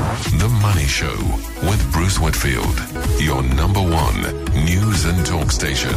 The Money Show with Bruce Whitfield, your number one news and talk station.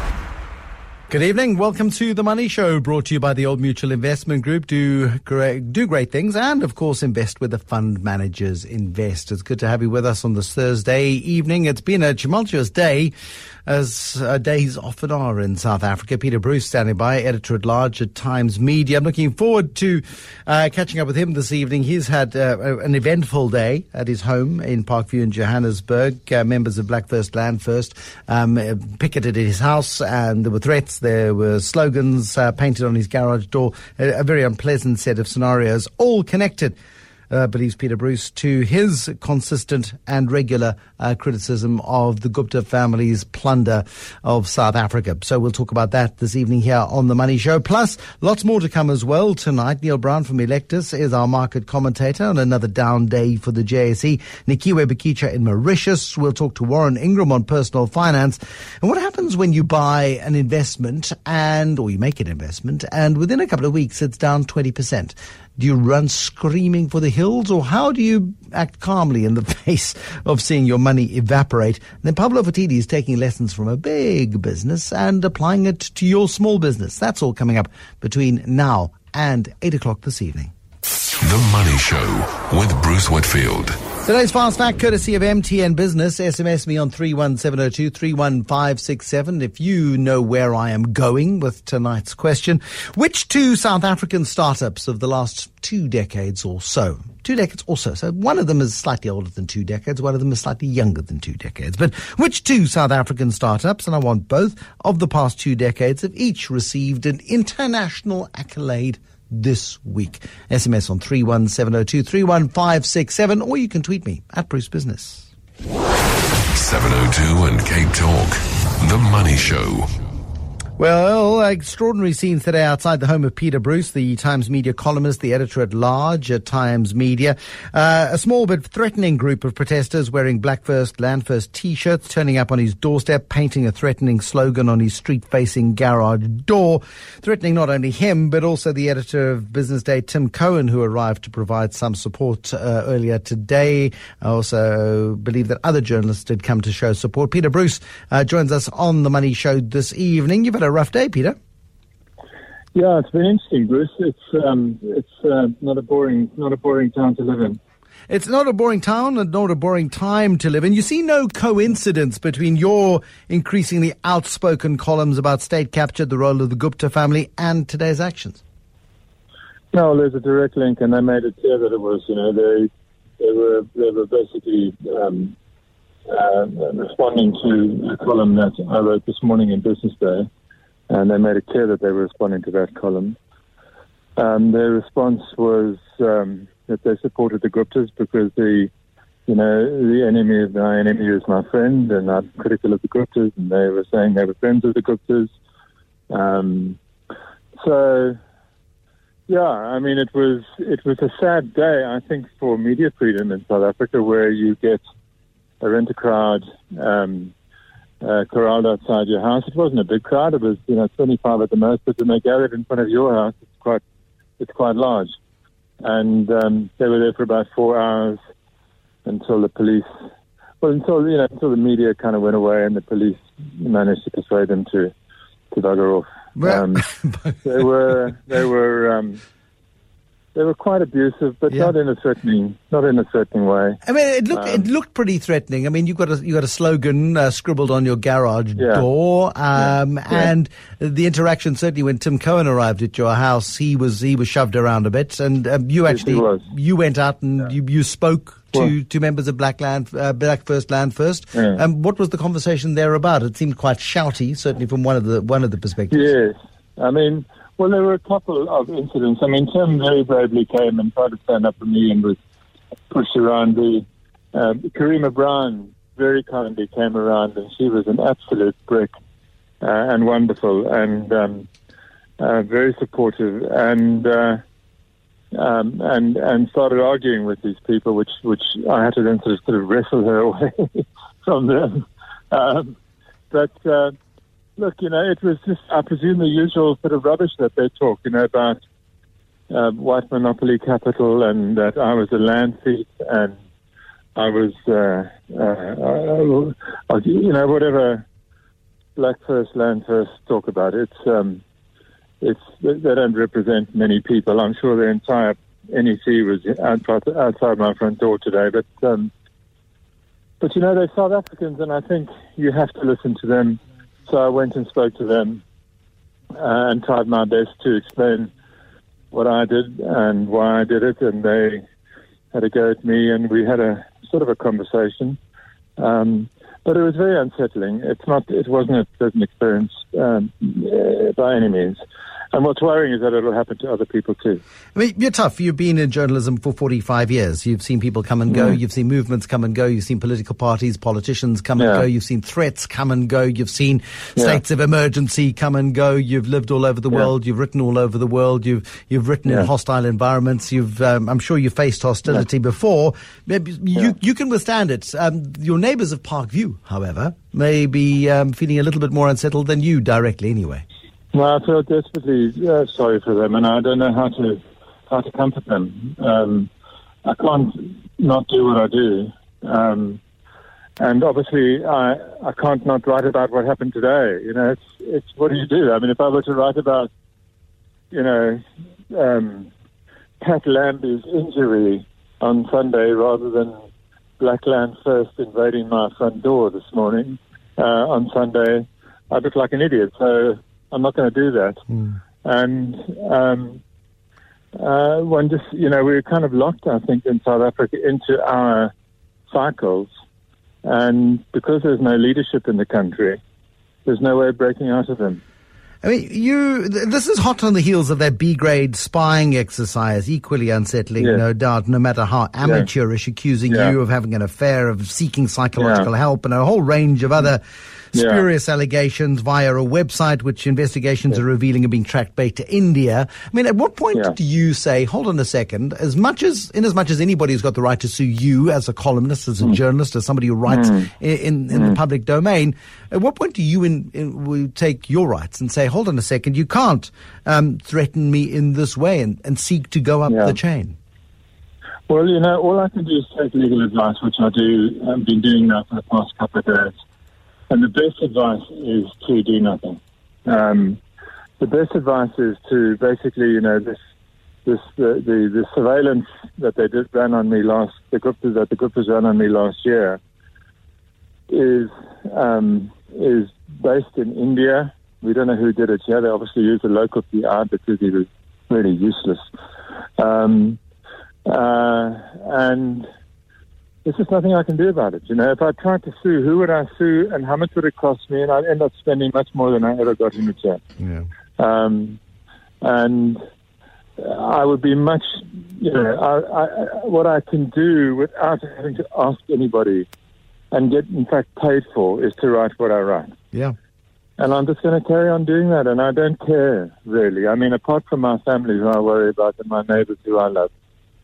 Good evening. Welcome to The Money Show, brought to you by the Old Mutual Investment Group. Do great things and, of course, invest with the fund managers invest. It's good to have you with us on this Thursday evening. It's been a tumultuous day, as days often are in South Africa. Peter Bruce standing by, editor-at-large at Times Media. I'm looking forward to catching up with him this evening. He's had an eventful day at his home in Parkview in Johannesburg. Members of Black First, Land First picketed at his house, and there were threats. There were slogans painted on his garage door. A very unpleasant set of scenarios, all connected, believes Peter Bruce, to his consistent and regular criticism of the Gupta family's plunder of South Africa. So we'll talk about that this evening here on The Money Show. Plus, lots more to come as well tonight. Neil Brown from Electus is our market commentator on another down day for the JSE. Nikiwe Bikicha in Mauritius. We'll talk to Warren Ingram on personal finance. And what happens when you buy an investment or you make an investment and within a couple of weeks it's down 20%? Do you run screaming for the hills, or how do you act calmly in the face of seeing your money evaporate? And then Pablo Fatidi is taking lessons from a big business and applying it to your small business. That's all coming up between now and 8 o'clock this evening. The Money Show with Bruce Whitfield. Today's Fast Fact, courtesy of MTN Business. SMS me on 31702 31567 if you know where I am going with tonight's question. Which two South African startups of the last 2 decades or so? 2 decades or so. So one of them is slightly older than 2 decades. One of them is slightly younger than 2 decades. But which two South African startups, and I want both, of the past 2 decades have each received an international accolade this week? SMS on 31702 31567, or you can tweet me at Bruce Business. 702 and Cape Talk. The Money Show. Well, extraordinary scenes today outside the home of Peter Bruce, the Times Media columnist, the editor-at-large at Times Media. A small but threatening group of protesters wearing Black First, Land First T-shirts turning up on his doorstep, painting a threatening slogan on his street-facing garage door, threatening not only him, but also the editor of Business Day, Tim Cohen, who arrived to provide some support earlier today. I also believe that other journalists did come to show support. Peter Bruce joins us on The Money Show this evening. You've had a rough day, Peter. Yeah, it's been interesting, Bruce. It's not a boring town to live in. It's not a boring town and not a boring time to live in. You see no coincidence between your increasingly outspoken columns about state capture, the role of the Gupta family, and today's actions? No, there's a direct link, and they made it clear that it was. They were basically responding to a column that I wrote this morning in Business Day. And they made it clear that they were responding to that column. Their response was that they supported the Guptas because the enemy of my enemy is my friend, and I'm critical of the Guptas, and they were saying they were friends of the Guptas. So, yeah, I mean, it was a sad day, I think, for media freedom in South Africa, where you get a rent-a-crowd corralled outside your house. It wasn't a big crowd. It was, 25 at the most, but when they gathered in front of your house, it's quite large. And they were there for about 4 hours until until the media kind of went away and the police managed to persuade them to bugger off. They were quite abusive, but not in a threatening way. I mean, it looked pretty threatening. I mean, you got a slogan scribbled on your garage door, and the interaction, certainly when Tim Cohen arrived at your house, he was shoved around a bit, and you went out and you spoke to members of Black First, Land First. Yeah. What was the conversation there about? It seemed quite shouty, certainly from one of the perspectives. Yes, I mean. Well, there were a couple of incidents. I mean, Tim very bravely came and tried to stand up for me and was pushed around. Karima Brown very kindly came around, and she was an absolute brick and wonderful and very supportive and started arguing with these people, which I had to then sort of wrestle her away from them. Look, it was just, I presume, the usual sort of rubbish that they talk, about white monopoly capital and that I was a land thief and I was, whatever Black First, Land First talk about, they don't represent many people. I'm sure the entire NEC was outside my front door today, but they're South Africans, and I think you have to listen to them. So I went and spoke to them and tried my best to explain what I did and why I did it, and they had a go at me, and we had a sort of a conversation. But it was very unsettling. It wasn't a pleasant experience by any means. And what's worrying is that it'll happen to other people too. I mean, you're tough. You've been in journalism for 45 years. You've seen people come and go. You've seen movements come and go. You've seen political parties, politicians come and go. You've seen threats come and go. You've seen states of emergency come and go. You've lived all over the world. You've written all over the world. You've written in hostile environments. I'm sure you've faced hostility before. Maybe you can withstand it. Your neighbours of Parkview, however, may be feeling a little bit more unsettled than you directly anyway. Well, I feel desperately sorry for them, and I don't know how to comfort them. I can't not do what I do, and obviously I can't not write about what happened today. It's what do you do? I mean, if I were to write about, Pat Lambie's injury on Sunday rather than Black Land First invading my front door this morning on Sunday, I'd look like an idiot. So I'm not going to do that. And one just, we're kind of locked, I think, in South Africa into our cycles. And because there's no leadership in the country, there's no way of breaking out of them. I mean, this is hot on the heels of that B-grade spying exercise, equally unsettling, no doubt, no matter how amateurish, accusing you of having an affair, of seeking psychological help, and a whole range of other spurious allegations via a website which investigations are revealing are being tracked back to India. I mean, at what point do you say, hold on a second, in as much as anybody's got the right to sue you as a columnist, as a journalist, as somebody who writes in the public domain, at what point do you take your rights and say, hold on a second, you can't threaten me in this way and seek to go up the chain? Well, all I can do is take legal advice, which I've been doing now for the past couple of days. And the best advice is to do nothing. The best advice is to basically, the surveillance that they ran on me the Guptas ran on me last year is based in India. We don't know who did it here. They obviously used a local PR because he was really useless. And there's just nothing I can do about it. If I tried to sue, who would I sue and how much would it cost me? And I'd end up spending much more than I ever got in return. Yeah. And I would be much, what I can do without having to ask anybody and get, in fact, paid for is to write what I write. Yeah. And I'm just going to carry on doing that. And I don't care, really. I mean, apart from my family who I worry about and my neighbors who I love,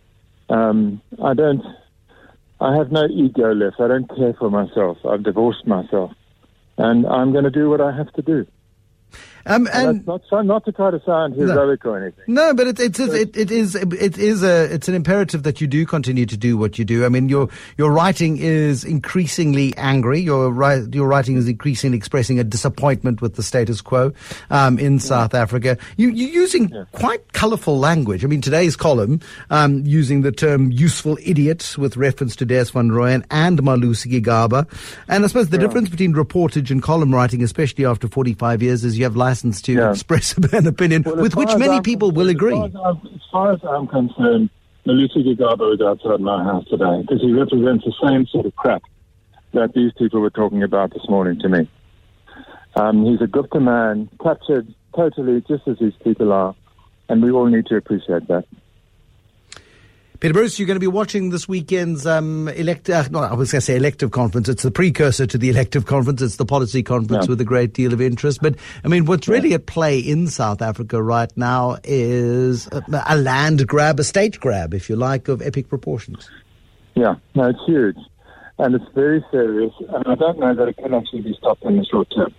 I have no ego left. I don't care for myself. I've divorced myself. And I'm going to do what I have to do. And that's not to try to sound heroic or anything. No, but it's an imperative that you do continue to do what you do. I mean, your writing is increasingly angry. Your writing is increasingly expressing a disappointment with the status quo in South Africa. You're using quite colourful language. I mean, today's column using the term "useful idiot" with reference to Des van Rooyen and Malusi Gigaba. And I suppose the difference between reportage and column writing, especially after 45 years, is you have license to express an opinion with which many people will agree. As far as I'm concerned, Malusi Gigaba was outside my house today because he represents the same sort of crap that these people were talking about this morning to me. He's a Gupta man, captured totally just as these people are, and we all need to appreciate that. Peter Bruce, you're going to be watching this weekend's elective conference. It's the precursor to the elective conference. It's the policy conference with a great deal of interest. But, I mean, what's really at play in South Africa right now is a land grab, a state grab, if you like, of epic proportions. Yeah, no, it's huge. And it's very serious. And I don't know that it can actually be stopped in the short term.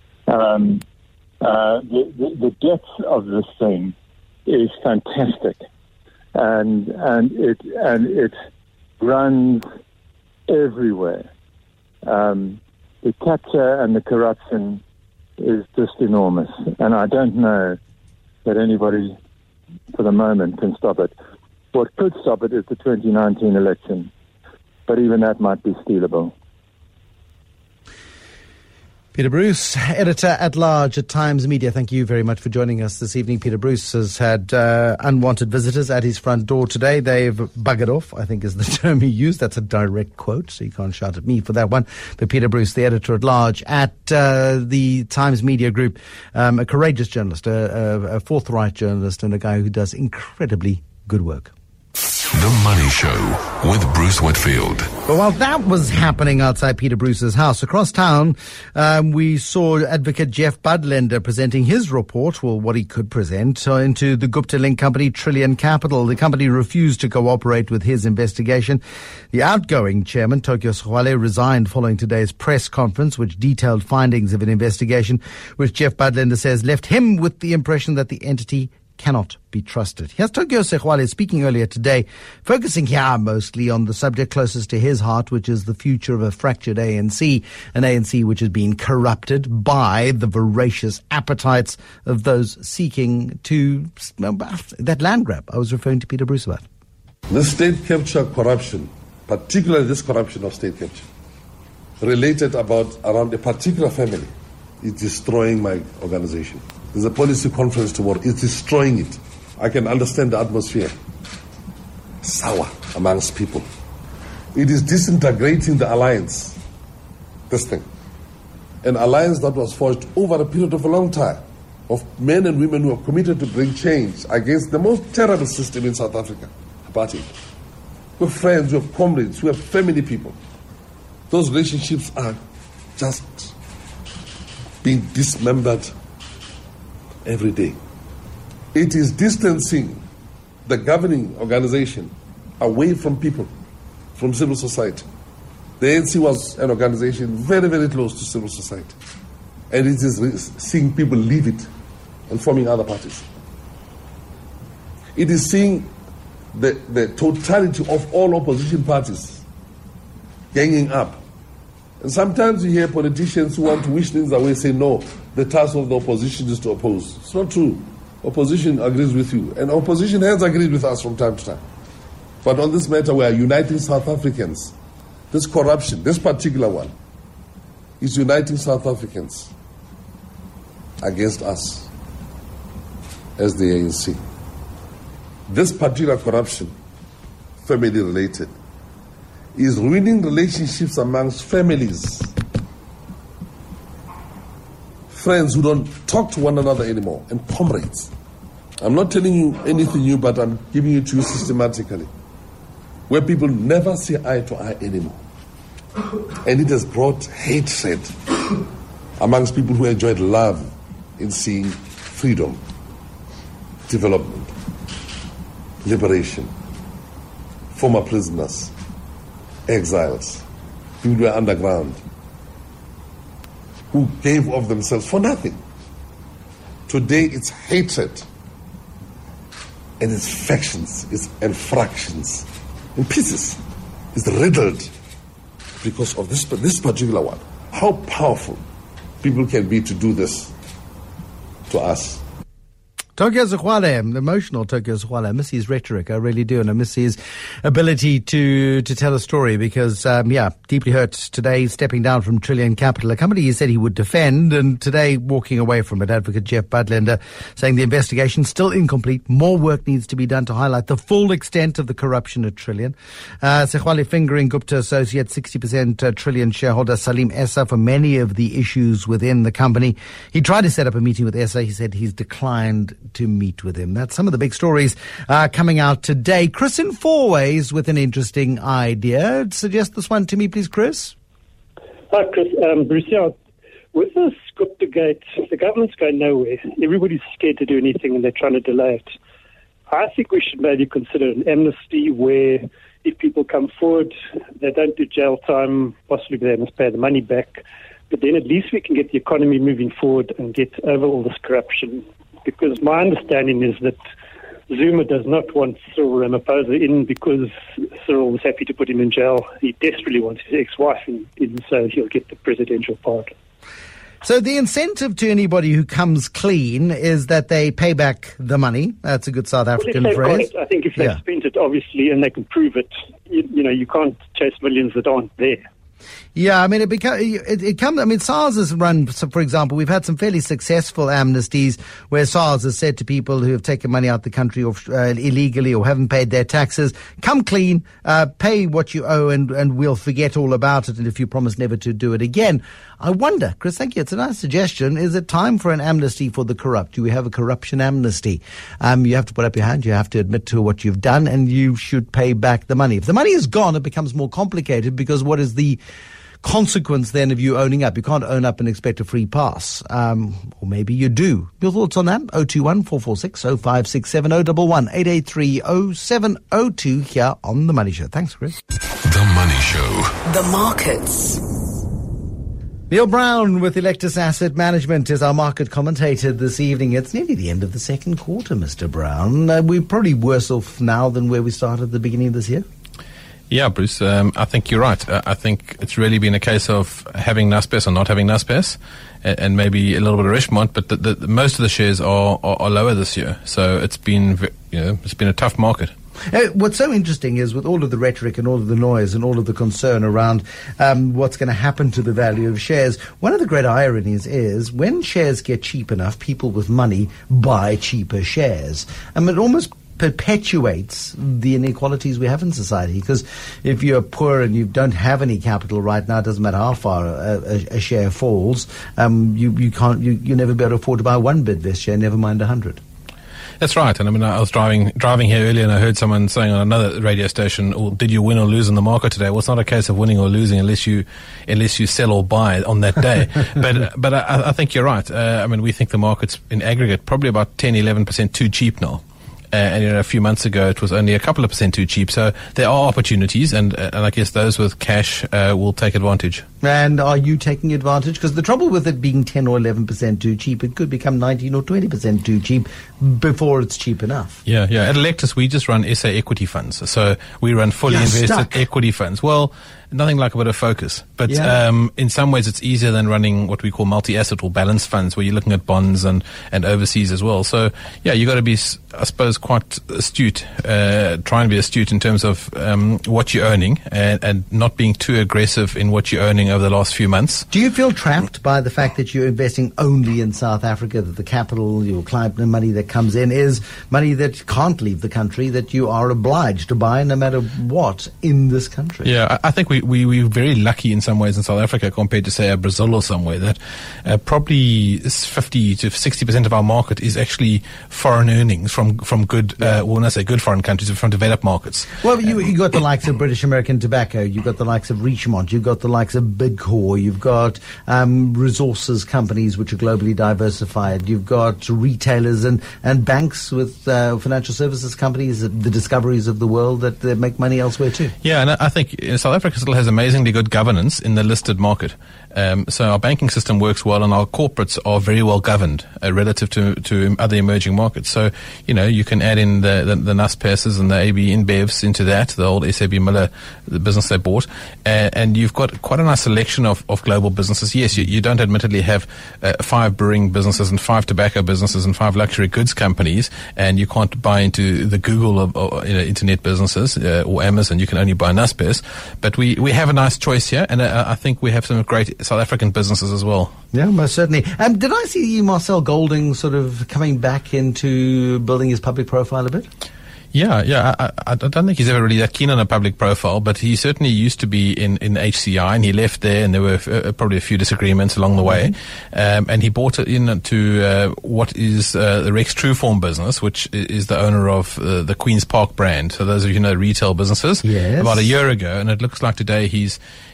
The depth of this thing is fantastic. And it runs everywhere. The capture and the corruption is just enormous, and I don't know that anybody, for the moment, can stop it. What could stop it is the 2019 election, but even that might be stealable. Peter Bruce, editor-at-large at Times Media. Thank you very much for joining us this evening. Peter Bruce has had unwanted visitors at his front door today. They've buggered off, I think is the term he used. That's a direct quote, so you can't shout at me for that one. But Peter Bruce, the editor-at-large at the Times Media Group, a courageous journalist, a forthright journalist, and a guy who does incredibly good work. The Money Show with Bruce Whitfield. But while that was happening outside Peter Bruce's house, across town, we saw Advocate Jeff Budlender presenting his report, well, what he could present, into the Gupta Link company Trillian Capital. The company refused to cooperate with his investigation. The outgoing chairman, Tokyo Sexwale, resigned following today's press conference, which detailed findings of an investigation, which Jeff Budlender says left him with the impression that the entity cannot be trusted. Here's Tokyo Sexwale speaking earlier today, focusing here mostly on the subject closest to his heart, which is the future of a fractured ANC, an ANC which has been corrupted by the voracious appetites of those seeking to that land grab I was referring to Peter Bruce about. This state capture corruption, particularly this corruption of state capture, related around a particular family, is destroying my organization. There's a policy conference tomorrow. It's destroying it. I can understand the atmosphere. Sour amongst people. It is disintegrating the alliance. This thing. An alliance that was forged over a period of a long time of men and women who are committed to bring change against the most terrible system in South Africa, apartheid. We have friends, we have comrades, we have family people. Those relationships are just being dismembered every day. It is distancing the governing organization away from people, from civil society. The ANC was an organization very, very close to civil society. And it is seeing people leave it and forming other parties. It is seeing the totality of all opposition parties ganging up. And sometimes you hear politicians who want to wish things away say, no, the task of the opposition is to oppose. It's not true. Opposition agrees with you. And opposition has agreed with us from time to time. But on this matter, we are uniting South Africans. This corruption, this particular one, is uniting South Africans against us as the ANC. This particular corruption, family-related, is ruining relationships amongst families. Friends who don't talk to one another anymore, and comrades. I'm not telling you anything new, but I'm giving it to you systematically. Where people never see eye to eye anymore. And it has brought hatred amongst people who enjoyed love in seeing freedom, development, liberation, former prisoners, exiles, people who were underground, who gave of themselves for nothing. Today it's hatred, and it's factions, it's and fractions, in pieces. It's riddled because of this particular one. How powerful people can be to do this to us. Tokyo Sexwale, emotional Tokyo Sexwale. I miss his rhetoric, I really do, and I miss his ability to tell a story because, deeply hurt today, stepping down from Trillian Capital, a company he said he would defend, and today walking away from it. Advocate Jeff Budlender saying the investigation still incomplete. More work needs to be done to highlight the full extent of the corruption at Trillian. Sexwale fingering Gupta associate 60% Trillian shareholder Salim Essa for many of the issues within the company. He tried to set up a meeting with Essa. He said he's declined to meet with him. That's some of the big stories coming out today. Chris in Fourways with an interesting idea. Suggest this one to me, please, Chris. Hi, Chris. Bruce, with this Gupta Gate, the government's going nowhere. Everybody's scared to do anything and they're trying to delay it. I think we should maybe consider an amnesty where if people come forward, they don't do jail time, possibly they must pay the money back, but then at least we can get the economy moving forward and get over all this corruption. Because my understanding is that Zuma does not want Cyril Ramaphosa in because Cyril was happy to put him in jail. He desperately wants his ex-wife in so he'll get the presidential pardon. So the incentive to anybody who comes clean is that they pay back the money. That's a good South African phrase. I think if they've spent it, obviously, and they can prove it, you can't chase millions that aren't there. Yeah, I mean, SARS has run, so for example, we've had some fairly successful amnesties where SARS has said to people who have taken money out the country illegally or haven't paid their taxes, come clean, pay what you owe and we'll forget all about it, and if you promise never to do it again. I wonder, Chris, thank you, it's a nice suggestion, is it time for an amnesty for the corrupt? Do we have a corruption amnesty? You have to put up your hand, you have to admit to what you've done, and you should pay back the money. If the money is gone, it becomes more complicated, because what is the consequence then of you owning up? You can't own up and expect a free pass. Or maybe you do. Your thoughts on that? 021 446 0567 011 883 0702 here on The Money Show. Thanks, Chris. The Money Show. The markets. Neil Brown with Electus Asset Management is our market commentator this evening. It's nearly the end of the second quarter, Mr. Brown. We're probably worse off now than where we started at the beginning of this year. Yeah, Bruce, I think you're right. I think it's really been a case of having Naspers or not having Naspers, and maybe a little bit of Richemont, but the most of the shares are lower this year. So it's been a tough market. What's so interesting is, with all of the rhetoric and all of the noise and all of the concern around what's going to happen to the value of shares, one of the great ironies is when shares get cheap enough, people with money buy cheaper shares. It almost perpetuates the inequalities we have in society, because if you're poor and you don't have any capital right now, it doesn't matter how far a share falls, you never be able to afford to buy one Bidvest share, never mind 100. That's right. And I was driving here earlier, and I heard someone saying on another radio station, "Oh, did you win or lose in the market today?" Well, it's not a case of winning or losing unless you sell or buy on that day. but I think you're right. We think the market's in aggregate probably about 10-11% too cheap now. And a few months ago, it was only a couple of percent too cheap. So there are opportunities, and I guess those with cash will take advantage. And are you taking advantage? Because the trouble with it being 10 or 11% too cheap, it could become 19 or 20% too cheap before it's cheap enough. Yeah. At Electus, we just run SA equity funds. So we run fully invested equity funds. Well, nothing like a bit of focus. But in some ways, it's easier than running what we call multi-asset or balanced funds, where you're looking at bonds and overseas as well. So, yeah, you got to be, I suppose, quite astute, trying to be astute in terms of what you're earning and not being too aggressive in what you're earning over the last few months. Do you feel trapped by the fact that you're investing only in South Africa, that the capital, your client, the money that comes in is money that can't leave the country, that you are obliged to buy no matter what in this country? Yeah, I think we're very lucky in some ways in South Africa compared to, say, Brazil or somewhere, that probably 50 to 60% of our market is actually foreign earnings from good, when I say good foreign countries, from developed markets. Well, you got the likes of British American Tobacco, you've got the likes of Richemont, you've got the likes of Bidcorp, you've got resources companies which are globally diversified, you've got retailers and banks with financial services companies, the Discoveries of the world that make money elsewhere too. Yeah, and I think South Africa still has amazingly good governance in the listed market. So our banking system works well, and our corporates are very well governed relative to other emerging markets. So, you can add in the Naspers and the AB InBevs into that, the old SAB Miller, the business they bought, and you've got quite a nice selection of global businesses. Yes, you don't admittedly have 5 brewing businesses and 5 tobacco businesses and 5 luxury goods companies, and you can't buy into the Google of internet businesses or Amazon. You can only buy Naspers. But we have a nice choice here, and I think we have some great South African businesses as well. Yeah, most certainly. Did I see Marcel Golding sort of coming back into building his public profile a bit? Yeah. I don't think he's ever really that keen on a public profile, but he certainly used to be in HCI, and he left there, and there were probably a few disagreements along the way. And he bought it into what is the Rex Trueform business, which is the owner of the Queen's Park brand. So those of you who know retail businesses, about a year ago, and it looks like today he's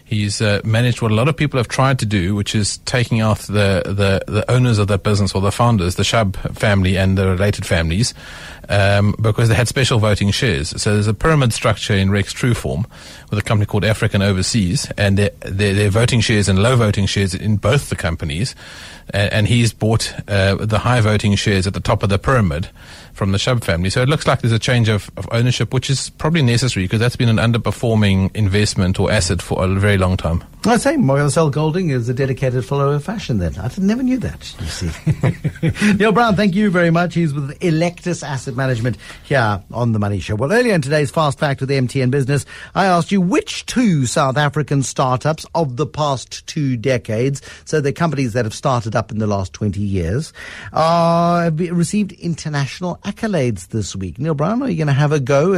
managed what a lot of people have tried to do, which is taking out the owners of that business, or the founders, the Shub family and the related families, because they had special voting shares. So there's a pyramid structure in Rex Trueform with a company called African Overseas, and their voting shares and low voting shares in both the companies. And he's bought the high voting shares at the top of the pyramid from the Shub family. So it looks like there's a change of ownership, which is probably necessary because that's been an underperforming investment or asset for a very long time. I'd say Marcel Golding is a dedicated follower of fashion then. I never knew that, you see. Neil Brown, thank you very much. He's with Electus Asset Management here on The Money Show. Well, earlier in today's Fast Fact with MTN Business, I asked you which two South African startups of the past 2 decades, so they're companies that have started up in the last 20 years, have received international accolades this week. Neil Brown, are you going to have a go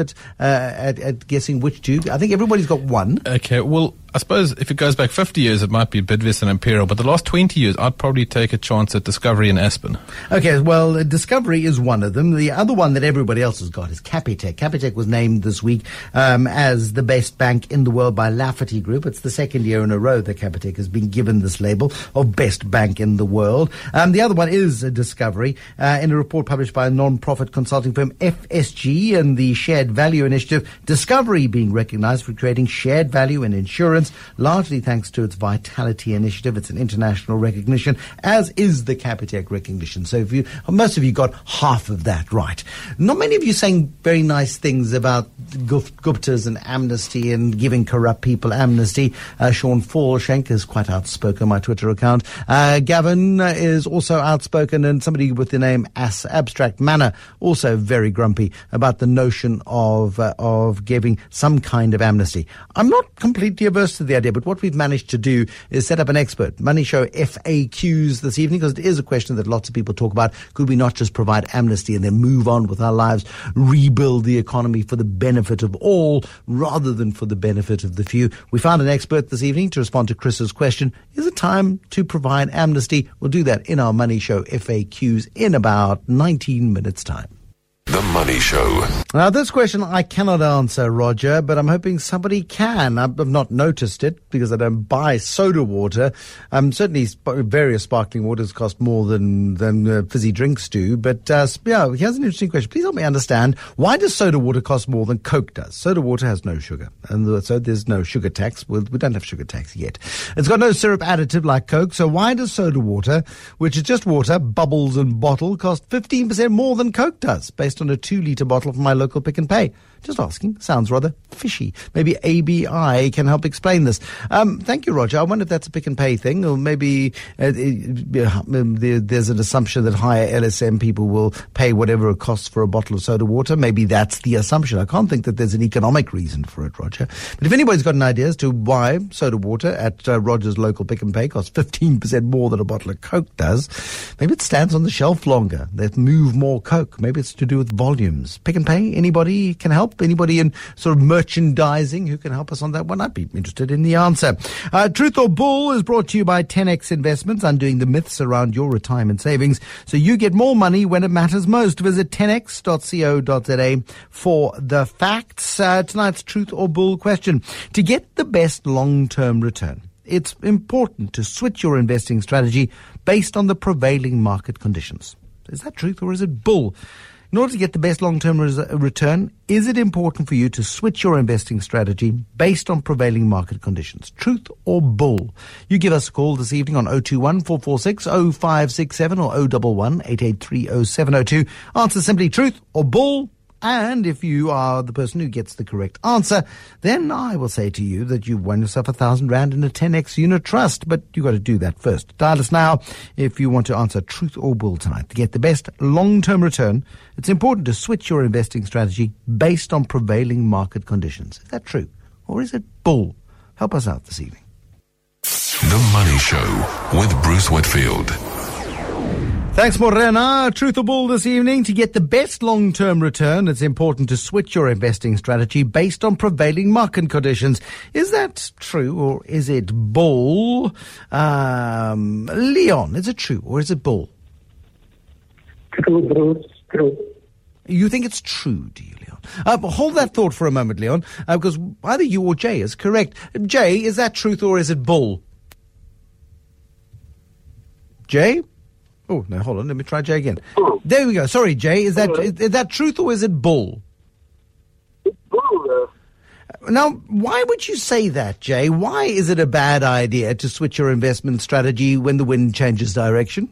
at guessing which two? I think everybody's got one. Okay, well, I suppose if it goes back 50 years, it might be Bidvest and Imperial, but the last 20 years, I'd probably take a chance at Discovery and Aspen. Okay, well, Discovery is one of them. The other one that everybody else has got is Capitec. Capitec was named this week as the best bank in the world by Lafferty Group. It's the second year in a row that Capitec has been given this label of best bank in the world. The other one is Discovery. In a report published by a non-profit consulting firm, FSG, and the Shared Value Initiative, Discovery being recognized for creating shared value in insurance, largely thanks to its Vitality initiative. It's an international recognition, as is the Capitec recognition. So most of you got half of that right. Not many of you saying very nice things about Guptas and amnesty and giving corrupt people amnesty. Sean Fallshank is quite outspoken on my Twitter account. Gavin is also outspoken, and somebody with the name Abstract Manner also very grumpy about the notion of giving some kind of amnesty. I'm not completely averse to the idea, but what we've managed to do is set up an expert Money Show FAQs this evening, because it is a question that lots of people talk about. Could we not just provide amnesty and then move on with our lives, rebuild the economy for the benefit of all rather than for the benefit of the few? We found an expert this evening to respond to Chris's question, is it time to provide amnesty? We'll do that in our Money Show FAQs in about 19 minutes' time. The Money Show. Now, this question I cannot answer, Roger, but I'm hoping somebody can. I've not noticed it because I don't buy soda water. Certainly various sparkling waters cost more than fizzy drinks do. But yeah, here's an interesting question. Please help me understand, why does soda water cost more than Coke does? Soda water has no sugar, and so there's no sugar tax. We don't have sugar tax yet. It's got no syrup additive like Coke. So why does soda water, which is just water, bubbles and bottle, cost 15% more than Coke does, based on a 2-litre bottle from my local Pick and Pay? Just asking. Sounds rather fishy. Maybe ABI can help explain this. Thank you, Roger. I wonder if that's a Pick and Pay thing, or maybe there's an assumption that higher LSM people will pay whatever it costs for a bottle of soda water. Maybe that's the assumption. I can't think that there's an economic reason for it, Roger. But if anybody's got an idea as to why soda water at Roger's local Pick and Pay costs 15% more than a bottle of Coke does, maybe it stands on the shelf longer. They move more Coke. Maybe it's to do with volumes. Pick and Pay, anybody can help? Anybody in sort of merchandising who can help us on that one? I'd be interested in the answer. Truth or Bull is brought to you by 10X Investments, undoing the myths around your retirement savings so you get more money when it matters most. Visit 10x.co.za for the facts. Tonight's Truth or Bull question. To get the best long-term return, it's important to switch your investing strategy based on the prevailing market conditions. Is that truth or is it bull? In order to get the best long-term return, is it important for you to switch your investing strategy based on prevailing market conditions? Truth or bull? You give us a call this evening on 021-446-0567 or 011-883-0702. Answer simply truth or bull. And if you are the person who gets the correct answer, then I will say to you that you've won yourself 1,000 Rand in a 10X unit trust. But you've got to do that first. Dial us now if you want to answer truth or bull tonight. To get the best long-term return, it's important to switch your investing strategy based on prevailing market conditions. Is that true? Or is it bull? Help us out this evening. The Money Show with Bruce Whitfield. Thanks, Morena. Truth or bull this evening. To get the best long-term return, it's important to switch your investing strategy based on prevailing market conditions. Is that true or is it bull? Leon, is it true or is it bull? True, Bruce. True. You think it's true, do you, Leon? Hold that thought for a moment, Leon, because either you or Jay is correct. Jay, is that truth or is it bull? Jay? Oh, no, hold on. Let me try Jay again. There we go. Sorry, Jay. Is that truth or is it bull? It's bull. Now, why would you say that, Jay? Why is it a bad idea to switch your investment strategy when the wind changes direction?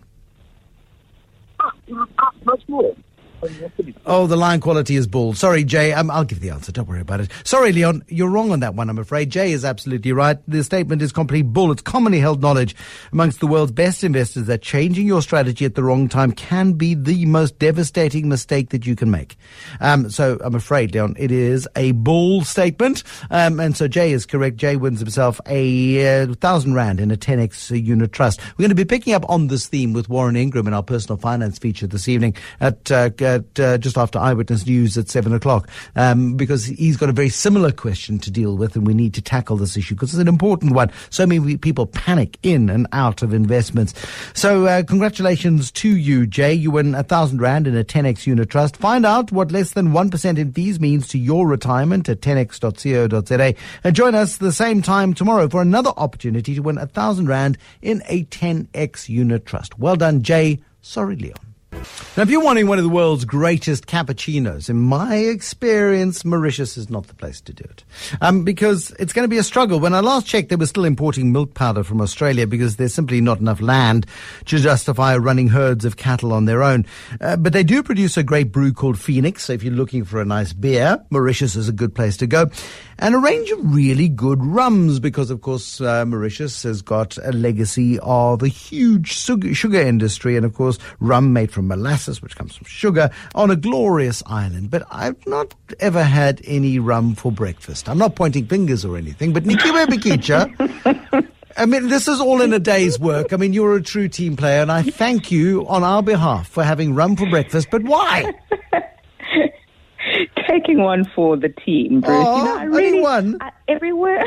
It would cost much more. Oh, the line quality is bull. Sorry, Jay. I'll give the answer. Don't worry about it. Sorry, Leon. You're wrong on that one, I'm afraid. Jay is absolutely right. The statement is complete bull. It's commonly held knowledge amongst the world's best investors that changing your strategy at the wrong time can be the most devastating mistake that you can make. So I'm afraid, Leon, it is a bull statement. And so Jay is correct. Jay wins himself a 1,000 Rand in a 10x unit trust. We're going to be picking up on this theme with Warren Ingram in our personal finance feature this evening at just after Eyewitness News at 7 o'clock, because he's got a very similar question to deal with, and we need to tackle this issue because it's an important one. So many people panic in and out of investments. So congratulations to you, Jay. You win 1,000 Rand in a 10x unit trust. Find out what less than 1% in fees means to your retirement at 10x.co.za, and join us the same time tomorrow for another opportunity to win 1,000 Rand in a 10x unit trust. Well done, Jay. Sorry, Leon. Now, if you're wanting one of the world's greatest cappuccinos, in my experience, Mauritius is not the place to do it. Because it's going to be a struggle. When I last checked, they were still importing milk powder from Australia because there's simply not enough land to justify running herds of cattle on their own. But they do produce a great brew called Phoenix. So if you're looking for a nice beer, Mauritius is a good place to go. And a range of really good rums because, of course, Mauritius has got a legacy of a huge sugar industry. And, of course, rum made from molasses, which comes from sugar, on a glorious island. But I've not ever had any rum for breakfast. I'm not pointing fingers or anything, but Nikiwe Bikicha, I mean, this is all in a day's work. I mean, you're a true team player, and I thank you on our behalf for having rum for breakfast. But why? Taking one for the team, Bruce. Oh, only one? Everywhere.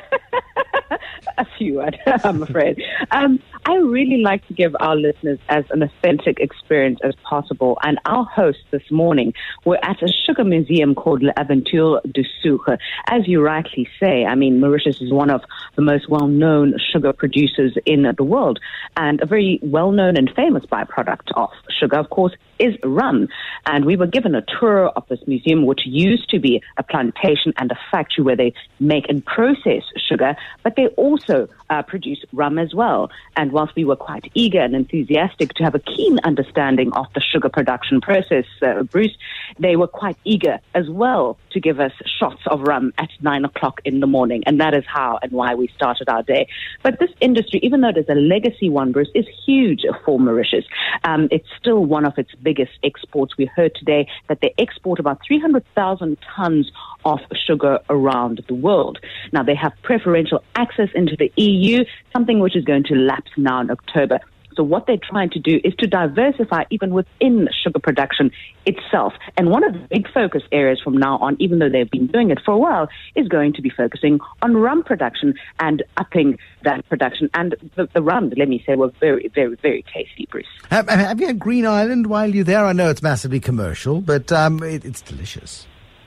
A few, I'm afraid. I really like to give our listeners as an authentic experience as possible. And our hosts this morning were at a sugar museum called L'Aventure du Sucre. As you rightly say, I mean, Mauritius is one of the most well-known sugar producers in the world. And a very well-known and famous byproduct of sugar, of course, is rum. And we were given a tour of this museum, which used to be a plantation and a factory where they make and process sugar, but they also produce rum as well. And whilst we were quite eager and enthusiastic to have a keen understanding of the sugar production process, Bruce, they were quite eager as well to give us shots of rum at 9 o'clock in the morning. And that is how and why we started our day. But this industry, even though it is a legacy one, Bruce, is huge for Mauritius. It's still one of its biggest exports. We heard today that they export about 300,000 tons of sugar around the world. Now, they have preferential access into the EU, something which is going to lapse now in October. So what they're trying to do is to diversify even within sugar production itself. And one of the big focus areas from now on, even though they've been doing it for a while, is going to be focusing on rum production and upping that production. And the rum, let me say, were very, very, very tasty, Bruce. Have you had Green Island while you're there? I know it's massively commercial, but it's delicious.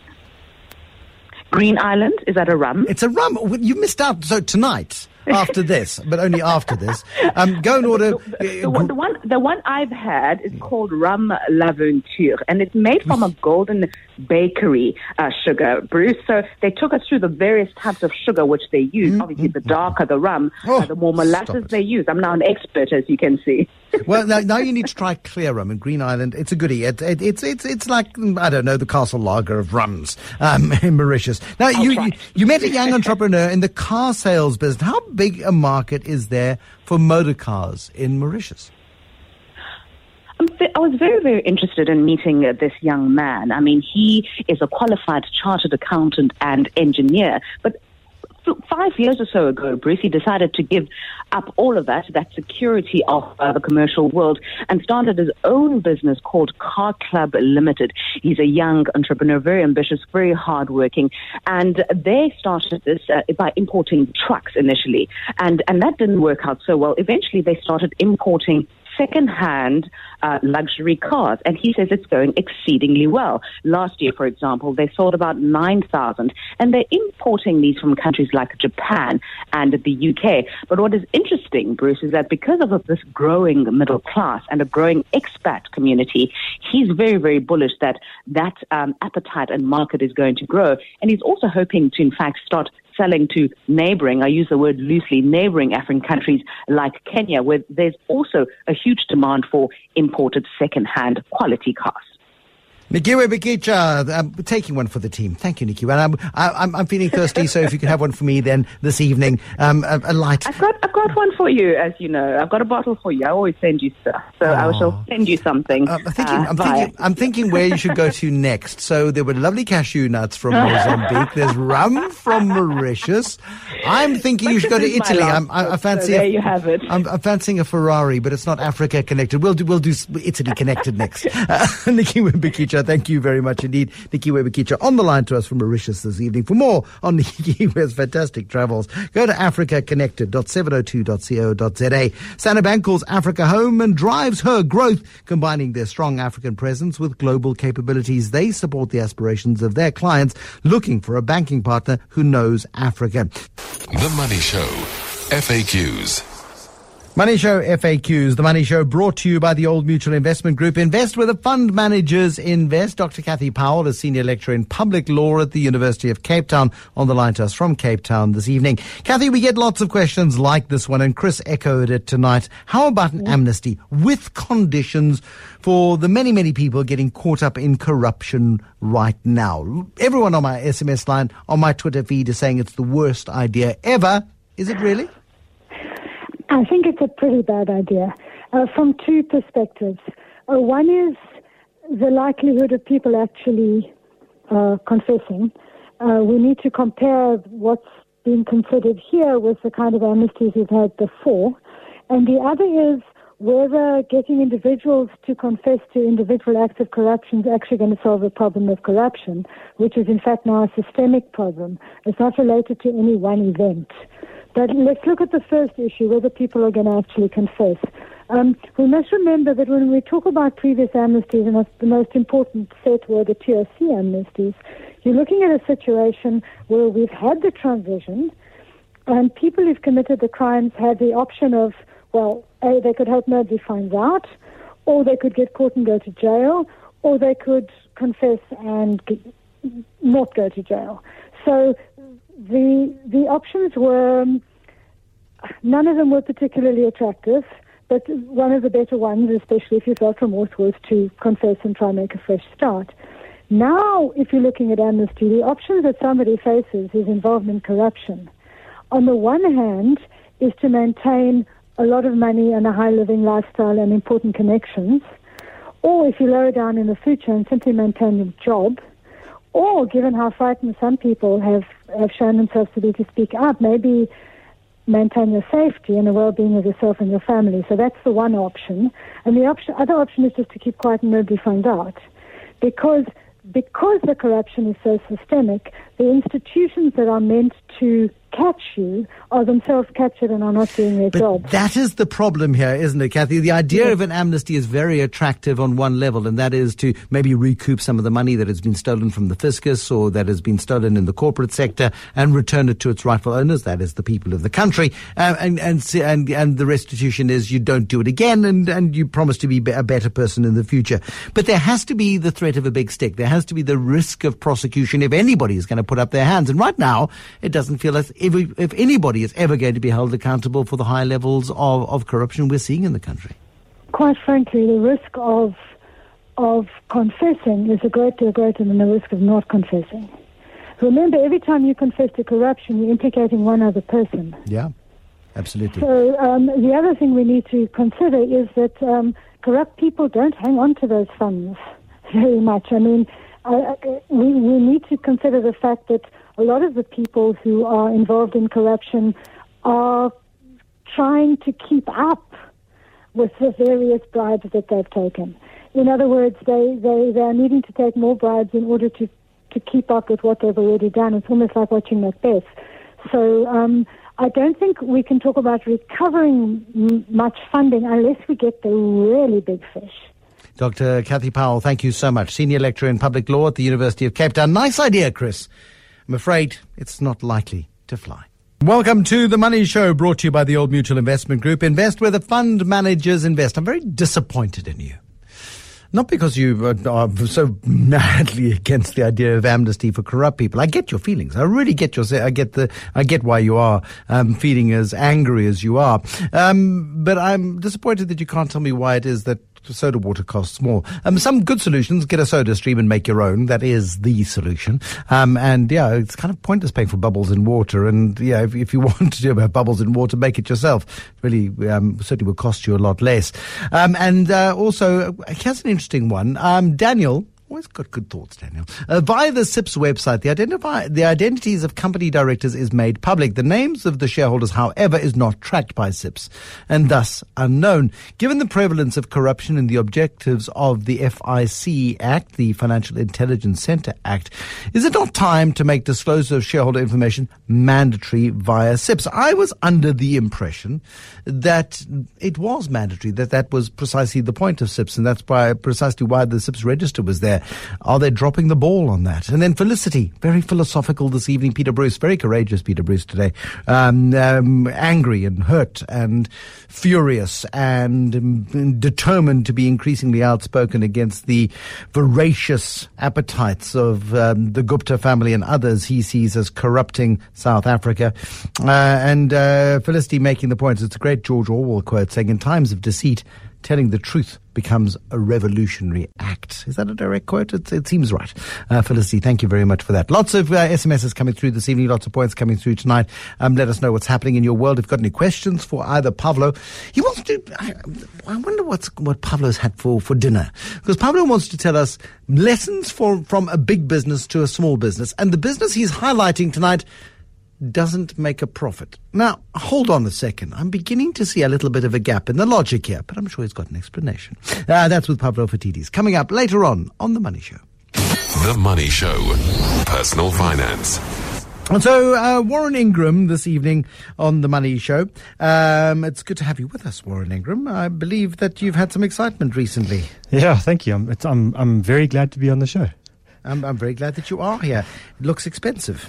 Green Island, is that a rum? It's a rum. You missed out. So tonight, after this, but only after this, go and order. The one I've had is called Rum L'Aventure, and it's made from a golden bakery sugar, Bruce. So they took us through the various types of sugar which they use. Obviously, the darker the rum, the more molasses they use. I'm now an expert, as you can see. Well, now you need to try Clear Rum in Green Island. It's a goodie. It's like, I don't know, the Castle Lager of rums in Mauritius. Now, you met a young entrepreneur in the car sales business. How big a market is there for motor cars in Mauritius? I was very, very interested in meeting this young man. I mean, he is a qualified chartered accountant and engineer, but 5 years or so ago, Bruce, he decided to give up all of that security of the commercial world, and started his own business called Car Club Limited. He's a young entrepreneur, very ambitious, very hardworking, and they started this by importing trucks initially, and that didn't work out so well. Eventually, they started importing second-hand luxury cars, and he says it's going exceedingly well. Last year, for example, they sold about 9,000, and they're importing these from countries like Japan and the UK. But what is interesting suggesting, Bruce, is that because of this growing middle class and a growing expat community, he's very, very bullish that appetite and market is going to grow. And he's also hoping to, in fact, start selling to neighboring, I use the word loosely, neighboring African countries like Kenya, where there's also a huge demand for imported second-hand quality cars. Nikiwe Bikicha, taking one for the team. Thank you, Nikiwe. And I'm feeling thirsty, so if you could have one for me then this evening, a light. I've got one for you, as you know. I've got a bottle for you. I always send you stuff, so I shall send you something. I'm thinking where you should go to next. So there were lovely cashew nuts from Mozambique. There's rum from Mauritius. I'm thinking you should go to Italy. I fancy. So there you have it. I'm fancying a Ferrari, but it's not Africa connected. We'll do Italy connected next. Nikiwe Bikicha. Thank you very much indeed. Nikiwe Bikicha on the line to us from Mauritius this evening. For more on Nikiwe's fantastic travels, go to africaconnected.702.co.za. Standard Bank calls Africa home and drives her growth, combining their strong African presence with global capabilities. They support the aspirations of their clients looking for a banking partner who knows Africa. The Money Show. FAQs. Money Show FAQs. The Money Show brought to you by the Old Mutual Investment Group. Invest where the fund managers invest. Dr. Kathy Powell, a senior lecturer in public law at the University of Cape Town, on the line to us from Cape Town this evening. Kathy, we get lots of questions like this one, and Chris echoed it tonight. How about an amnesty with conditions for the many, many people getting caught up in corruption right now? Everyone on my SMS line, on my Twitter feed, is saying it's the worst idea ever. Is it really? I think it's a pretty bad idea from two perspectives. One is the likelihood of people actually confessing. We need to compare what's being considered here with the kind of amnesties we've had before. And the other is whether getting individuals to confess to individual acts of corruption is actually going to solve the problem of corruption, which is in fact now a systemic problem. It's not related to any one event. But let's look at the first issue, whether people are going to actually confess. We must remember that when we talk about previous amnesties, and the most important set were the TRC amnesties, you're looking at a situation where we've had the transition, and people who've committed the crimes had the option of, well, A, they could hope nobody finds out, or they could get caught and go to jail, or they could confess and not go to jail. So the options were, none of them were particularly attractive, but one of the better ones, especially if you felt remorse, was to confess and try and make a fresh start. Now, if you're looking at amnesty, the options that somebody faces is involvement in corruption. On the one hand, is to maintain a lot of money and a high living lifestyle and important connections, or if you lower down in the food chain, simply maintain your job. Or, given how frightened some people have shown themselves to be to speak up, maybe maintain your safety and the well-being of yourself and your family. So that's the one option. And the other option is just to keep quiet and nobody finds out. Because the corruption is so systemic, the institutions that are meant to catch you are themselves captured and are not doing their job. That is the problem here, isn't it, Kathy? The idea of an amnesty is very attractive on one level, and that is to maybe recoup some of the money that has been stolen from the fiscus or that has been stolen in the corporate sector and return it to its rightful owners, that is the people of the country. And the restitution is you don't do it again and you promise to be a better person in the future. But there has to be the threat of a big stick. There has to be the risk of prosecution if anybody is going to put up their hands. And right now, it doesn't feel as if anybody is ever going to be held accountable for the high levels of corruption we're seeing in the country. Quite frankly, the risk of confessing is a great deal greater than the risk of not confessing. Remember, every time you confess to corruption, you're implicating one other person. Yeah, absolutely. So the other thing we need to consider is that corrupt people don't hang on to those funds very much. I mean, we need to consider the fact that a lot of the people who are involved in corruption are trying to keep up with the various bribes that they've taken. In other words, they are needing to take more bribes in order to keep up with what they've already done. It's almost like watching Macbeth. So I don't think we can talk about recovering much funding unless we get the really big fish. Dr. Kathy Powell, thank you so much. Senior lecturer in public law at the University of Cape Town. Nice idea, Chris. I'm afraid it's not likely to fly. Welcome to The Money Show, brought to you by the Old Mutual Investment Group. Invest where the fund managers invest. I'm very disappointed in you. Not because you are so madly against the idea of amnesty for corrupt people. I get your feelings. I really get I get why you are feeling as angry as you are. But I'm disappointed that you can't tell me why it is that soda water costs more. Some good solutions: get a soda stream and make your own. That is the solution. And yeah, it's kind of pointless paying for bubbles in water. And yeah, if you want to do about bubbles in water, make it yourself. It really certainly will cost you a lot less. Also, here's an interesting one. Daniel. Always got good thoughts, Daniel. Via the SIPS website, the identities of company directors is made public. The names of the shareholders, however, is not tracked by SIPS and thus unknown. Given the prevalence of corruption and the objectives of the FIC Act, the Financial Intelligence Center Act, is it not time to make disclosure of shareholder information mandatory via SIPS? I was under the impression that it was mandatory, that was precisely the point of SIPS, and that's precisely why the SIPS register was there. Are they dropping the ball on that? And then Felicity, very philosophical this evening. Peter Bruce, very courageous Peter Bruce today. Angry and hurt and furious and determined to be increasingly outspoken against the voracious appetites of the Gupta family and others he sees as corrupting South Africa. And Felicity making the point, it's a great George Orwell quote saying, in times of deceit, telling the truth becomes a revolutionary act. Is that a direct quote? It seems right. Felicity, thank you very much for that. Lots of SMSs coming through this evening, lots of points coming through tonight. Let us know what's happening in your world. If you've got any questions for either Pavlo, he wants to, I wonder what Pavlo's had for dinner. Because Pavlo wants to tell us lessons from a big business to a small business. And the business he's highlighting tonight doesn't make a profit. Now, hold on a second. I'm beginning to see a little bit of a gap in the logic here, but I'm sure he's got an explanation. That's with Pavlo Phitidis. Coming up later on The Money Show. The Money Show. Personal finance. And so, Warren Ingram this evening on The Money Show. It's good to have you with us, Warren Ingram. I believe that you've had some excitement recently. Yeah, thank you. I'm very glad to be on the show. I'm very glad that you are here. It looks expensive.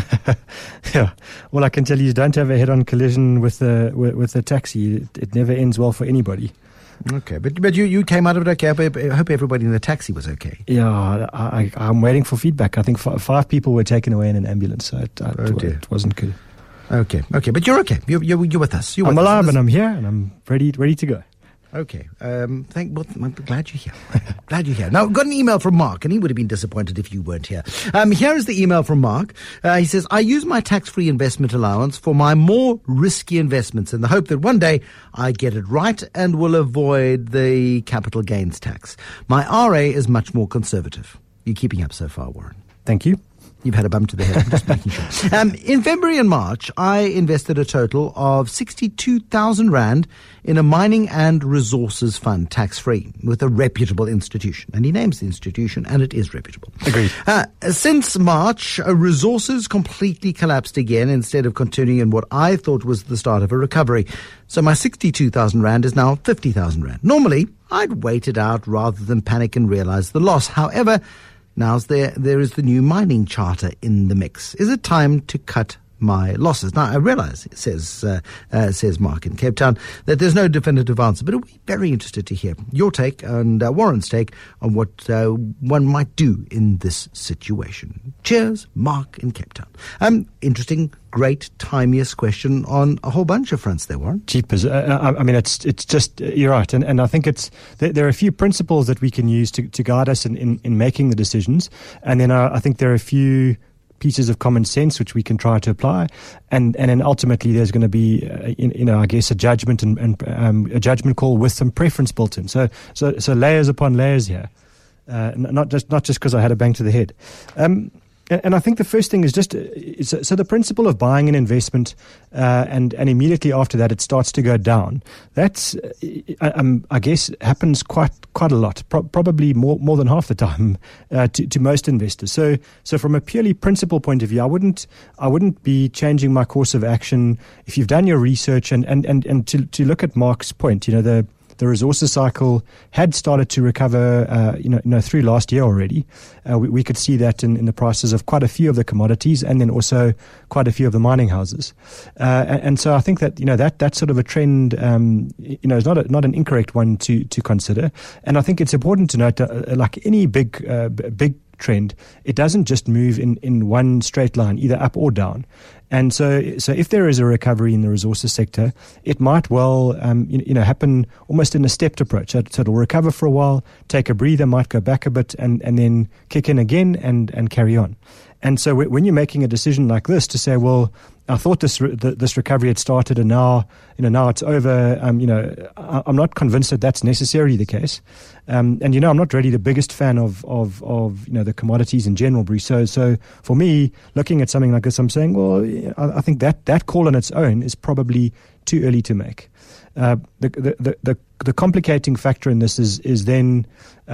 Yeah. Well, I can tell you, don't have a head-on collision with the taxi. It never ends well for anybody. Okay, but you came out of it okay. I hope everybody in the taxi was okay. Yeah, I'm waiting for feedback. I think 5 people were taken away in an ambulance, so it wasn't good. Okay, but you're okay. You're with us. I'm alive and I'm here and I'm ready to go. Okay. I'm glad you're here. Glad you're here. Now, got an email from Mark, and he would have been disappointed if you weren't here. Here is the email from Mark. He says, I use my tax-free investment allowance for my more risky investments in the hope that one day I get it right and will avoid the capital gains tax. My RA is much more conservative. You're keeping up so far, Warren. Thank you. You've had a bump to the head. I'm just making sure. In February and March, I invested a total of 62,000 Rand in a mining and resources fund, tax-free, with a reputable institution. And he names the institution, and it is reputable. Agreed. Since March, resources completely collapsed again instead of continuing in what I thought was the start of a recovery. So my 62,000 Rand is now 50,000 Rand. Normally, I'd wait it out rather than panic and realize the loss. However, now there is the new mining charter in the mix. Is it time to cut my losses? Now, I realize, says Mark in Cape Town, that there's no definitive answer, but I'll be very interested to hear your take and Warren's take on what one might do in this situation. Cheers, Mark in Cape Town. Interesting, great, timeous question on a whole bunch of fronts there, Warren. Jeepers. I mean, it's just, you're right. And I think there are a few principles that we can use to guide us in making the decisions. And then I think there are a few pieces of common sense which we can try to apply, and then ultimately there's going to be I guess a judgment and a judgment call with some preference built in. So layers upon layers here, not just because I had a bang to the head. And I think the first thing is just so the principle of buying an investment and immediately after that it starts to go down. That's I guess happens quite a lot, probably more than half the time to most investors. So from a purely principle point of view, I wouldn't be changing my course of action if you've done your research and to look at Mark's point. the resources cycle had started to recover, through last year already. We could see that in the prices of quite a few of the commodities, and then also quite a few of the mining houses. And so I think that, that sort of a trend, is not an incorrect one to consider. And I think it's important to note that, like any big trend, it doesn't just move in one straight line, either up or down. And so if there is a recovery in the resources sector, it might well, happen almost in a stepped approach. So it'll recover for a while, take a breather, might go back a bit, and then kick in again and carry on. And so when you're making a decision like this to say, well, I thought this recovery had started, and now it's over. I'm not convinced that that's necessarily the case. And I'm not really the biggest fan of the commodities in general, Bruce. So for me, looking at something like this, I'm saying, well, I think that call on its own is probably too early to make. The complicating factor in this is then.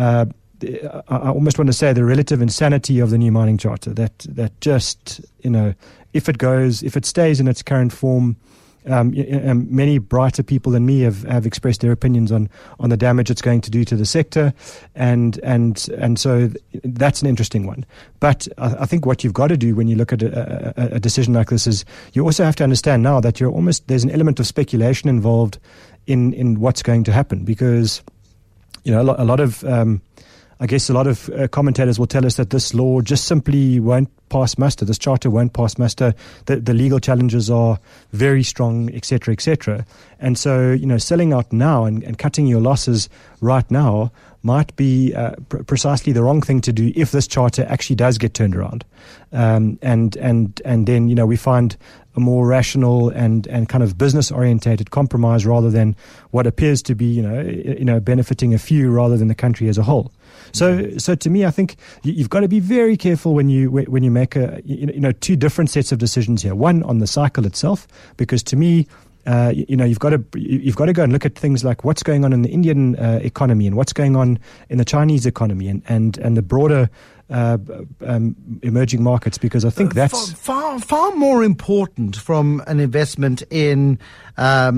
I almost want to say the relative insanity of the new mining charter. That just, if it stays in its current form, many brighter people than me have expressed their opinions on the damage it's going to do to the sector, and so that's an interesting one. But I think what you've got to do when you look at a decision like this is you also have to understand now that there's an element of speculation involved in what's going to happen, because a lot of commentators will tell us that this law just simply won't pass muster. This charter won't pass muster. The legal challenges are very strong, et cetera, et cetera. And so, selling out now and cutting your losses right now might be precisely the wrong thing to do if this charter actually does get turned around. And then, we find a more rational and kind of business-orientated compromise rather than what appears to be, benefiting a few rather than the country as a whole. So to me, I think you've got to be very careful when you make two different sets of decisions here. One on the cycle itself, because to me, you've got to go and look at things like what's going on in the Indian economy and what's going on in the Chinese economy and the broader emerging markets, because I think that's far more important from an investment in a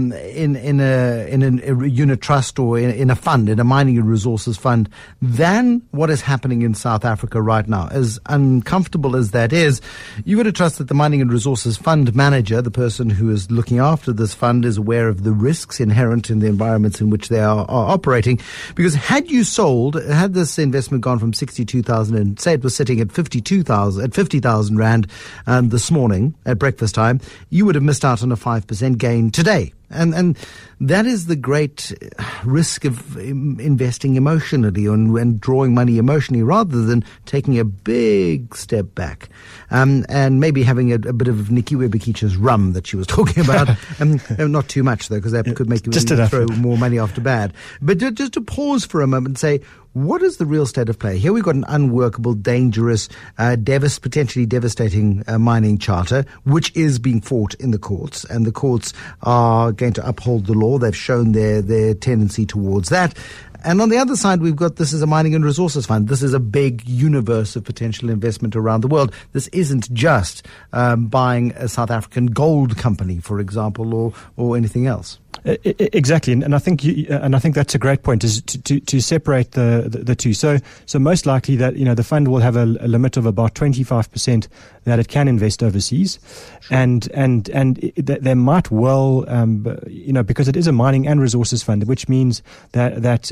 unit trust or in a fund, in a mining and resources fund, than what is happening in South Africa right now. As uncomfortable as that is, you've got to trust that the mining and resources fund manager, the person who is looking after this fund, is aware of the risks inherent in the environments in which they are operating. Because had this investment gone from 62,000 and say it was sitting at 50,000 Rand this morning at breakfast time, you would have missed out on a 5% gain today. And that is the great risk of investing emotionally and drawing money emotionally rather than taking a big step back. And maybe having a bit of Nikki Webekicha's rum that she was talking about. Not too much, though, because that could make you throw more money after bad. But just to pause for a moment and say, what is the real state of play? Here we've got an unworkable, dangerous, potentially devastating mining charter, which is being fought in the courts, and the courts are going to uphold the law. They've shown their tendency towards that. And on the other side, we've got this is a mining and resources fund. This is a big universe of potential investment around the world. This isn't just buying a South African gold company, for example, or anything else. Exactly, and I think that's a great point, is to separate the two. So most likely that the fund will have a limit of about 25% that it can invest overseas, sure. and there might well because it is a mining and resources fund, which means that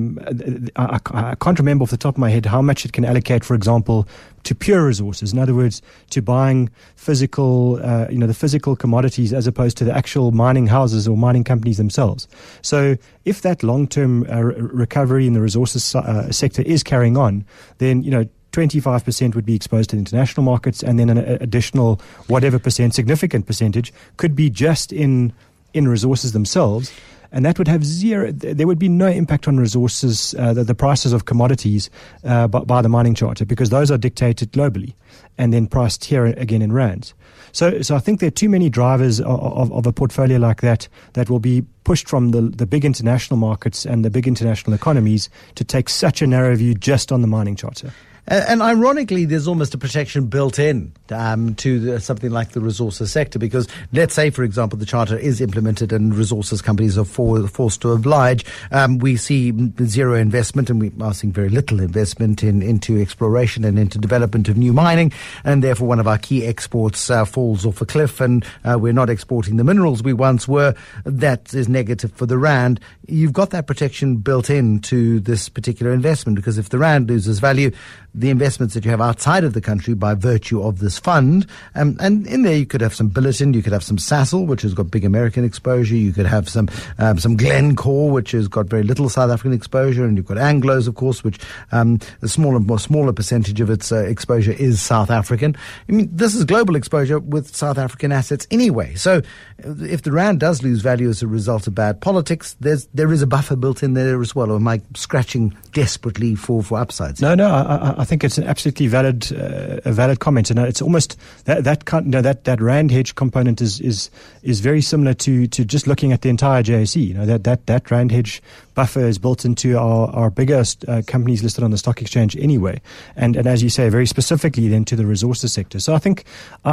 I can't remember off the top of my head how much it can allocate, for example, to pure resources. In other words, to buying physical, the physical commodities as opposed to the actual mining houses or mining companies themselves. So if that long-term recovery in the resources sector is carrying on, then, 25% would be exposed to international markets, and then an additional whatever significant percentage could be just in resources themselves. And that would have there would be no impact on resources, the prices of commodities by the mining charter, because those are dictated globally and then priced here again in rands. So I think there are too many drivers of a portfolio like that will be pushed from the big international markets and the big international economies to take such a narrow view just on the mining charter. And ironically, there's almost a protection built in to something like the resources sector, because let's say, for example, the charter is implemented and resources companies are forced to oblige. We see zero investment, and we are seeing very little investment into exploration and into development of new mining, and therefore one of our key exports falls off a cliff, and we're not exporting the minerals we once were. That is negative for the rand. You've got that protection built into this particular investment, because if the rand loses value, the investments that you have outside of the country by virtue of this fund, and in there you could have some Billiton, you could have some Sasol, which has got big American exposure, you could have some Glencore, which has got very little South African exposure, and you've got Anglos, of course, which the smaller percentage of its exposure is South African. I mean, this is global exposure with South African assets anyway. So if the rand does lose value as a result of bad politics, there is a buffer built in there as well. Or am I scratching desperately for upsides? No, I think it's an absolutely valid comment, and it's almost that rand hedge component is very similar to just looking at the entire JSE. That rand hedge buffer is built into our biggest companies listed on the stock exchange anyway, and as you say, very specifically then to the resources sector. So I think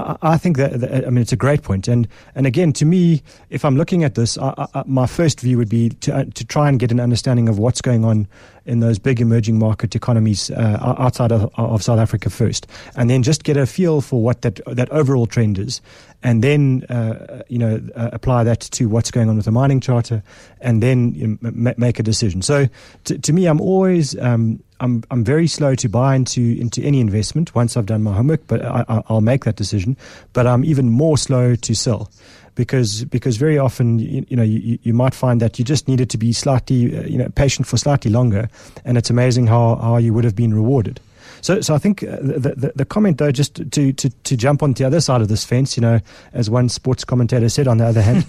that it's a great point, and again, to me, if I'm looking at this, my first view would be to try and get an understanding of what's going on in those big emerging market economies outside of South Africa first, and then just get a feel for what that overall trend is, and then apply that to what's going on with the mining charter, and then make a decision. So to me, I'm always I'm very slow to buy into any investment once I've done my homework, but I'll make that decision. But I'm even more slow to sell. Because very often you might find that you just needed to be slightly patient for slightly longer, and it's amazing how you would have been rewarded. So I think the comment, though, just to jump on the other side of this fence, as one sports commentator said, on the other hand.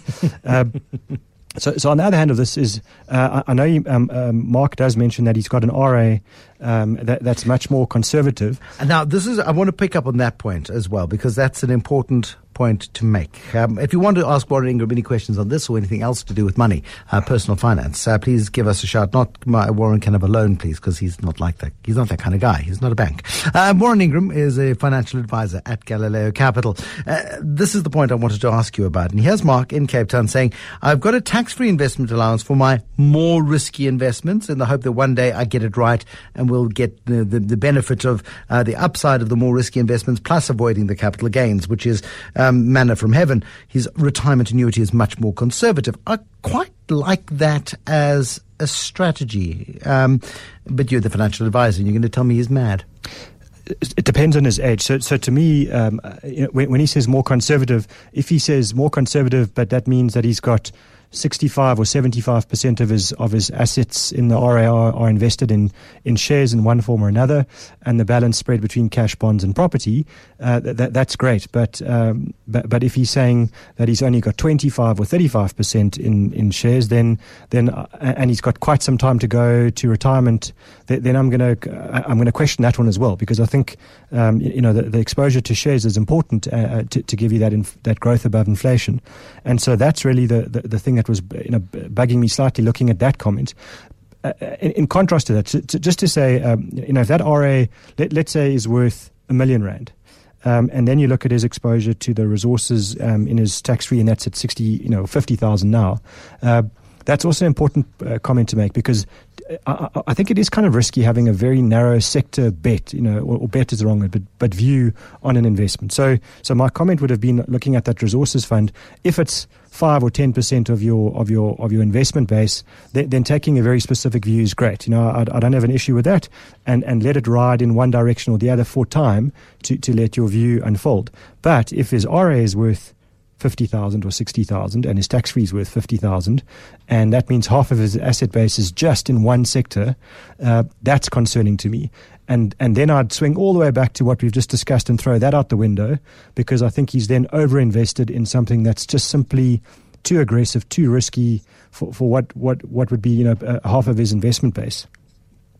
So on the other hand of this is, I know Mark does mention that he's got an RA that's much more conservative. And now I want to pick up on that point as well, because that's an important point to make. If you want to ask Warren Ingram any questions on this or anything else to do with money, personal finance, please give us a shout. Not Warren can have a loan, please, because he's not like that. He's not that kind of guy. He's not a bank. Warren Ingram is a financial advisor at Galileo Capital. This is the point I wanted to ask you about. And here's Mark in Cape Town saying, I've got a tax-free investment allowance for my more risky investments in the hope that one day I get it right and will get the benefit of the upside of the more risky investments, plus avoiding the capital gains, which is manna from heaven. His retirement annuity is much more conservative. I quite like that as a strategy. But you're the financial advisor, and you're going to tell me he's mad. It depends on his age. So to me, when he says more conservative, if he says more conservative, but that means that he's got 65 or 75% of his assets in the RA are invested in shares in one form or another, and the balance spread between cash, bonds, and property, that's great. But if he's saying that he's only got 25 or 35% in shares, then and he's got quite some time to go to retirement, then I'm going to question that one as well, because I think the exposure to shares is important to give you that growth above inflation, and so that's really the thing that was bugging me slightly looking at that comment. In contrast to that, just to say, if that RA, let's say, is worth R1 million, and then you look at his exposure to the resources in his tax-free, and that's at 50,000 now. That's also an important comment to make, because I think it is kind of risky having a very narrow sector bet, or bet is the wrong word, but view on an investment. So my comment would have been looking at that resources fund. If it's 5 or 10% of your investment base, then taking a very specific view is great. I don't have an issue with that, and let it ride in one direction or the other for time to let your view unfold. But if his RA is worth 50,000 or 60,000 and his tax-free is worth 50,000, and that means half of his asset base is just in one sector, that's concerning to me. And then I'd swing all the way back to what we've just discussed and throw that out the window, because I think he's then over-invested in something that's just simply too aggressive, too risky for what would be half of his investment base.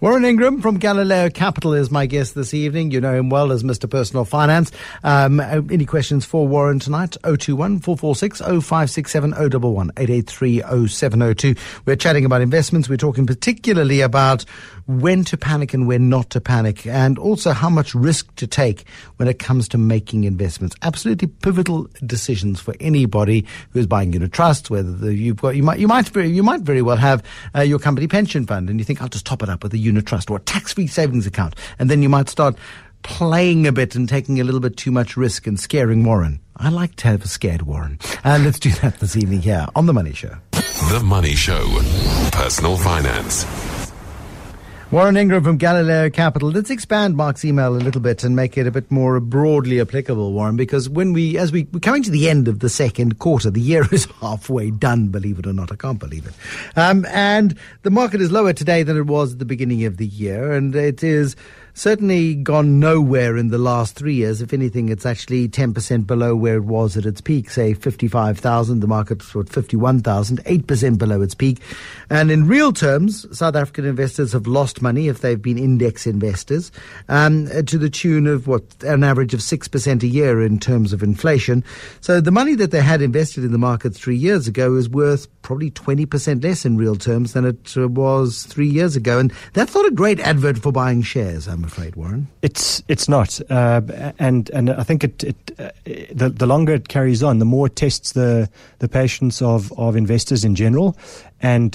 Warren Ingram from Galileo Capital is my guest this evening. You know him well as Mr. Personal Finance. Any questions for Warren tonight? 021 446 0567 011 883 0702. We're chatting about investments. We're talking particularly about when to panic and when not to panic, and also how much risk to take when it comes to making investments. Absolutely pivotal decisions for anybody who's buying unit trusts. Whether you might very well have your company pension fund, and you think, I'll just top it up with a unit trust or a tax-free savings account, and then you might start playing a bit and taking a little bit too much risk and scaring Warren. I like to have a scared Warren. And let's do that this evening here on The Money Show. The Money Show. Personal Finance. Warren Ingram from Galileo Capital. Let's expand Mark's email a little bit and make it a bit more broadly applicable, Warren, because as we're coming to the end of the second quarter, the year is halfway done, believe it or not. I can't believe it. And the market is lower today than it was at the beginning of the year, and it is certainly gone nowhere in the last 3 years. If anything, it's actually 10% below where it was at its peak, say 55,000. The market's at 51,000, 8% below its peak. And in real terms, South African investors have lost money if they've been index investors, to the tune of an average of 6% a year in terms of inflation. So the money that they had invested in the market 3 years ago is worth probably 20% less in real terms than it was 3 years ago. And that's not a great advert for buying shares, I'm afraid, Warren. It's not, and I think the longer it carries on, the more it tests the patience of investors in general, and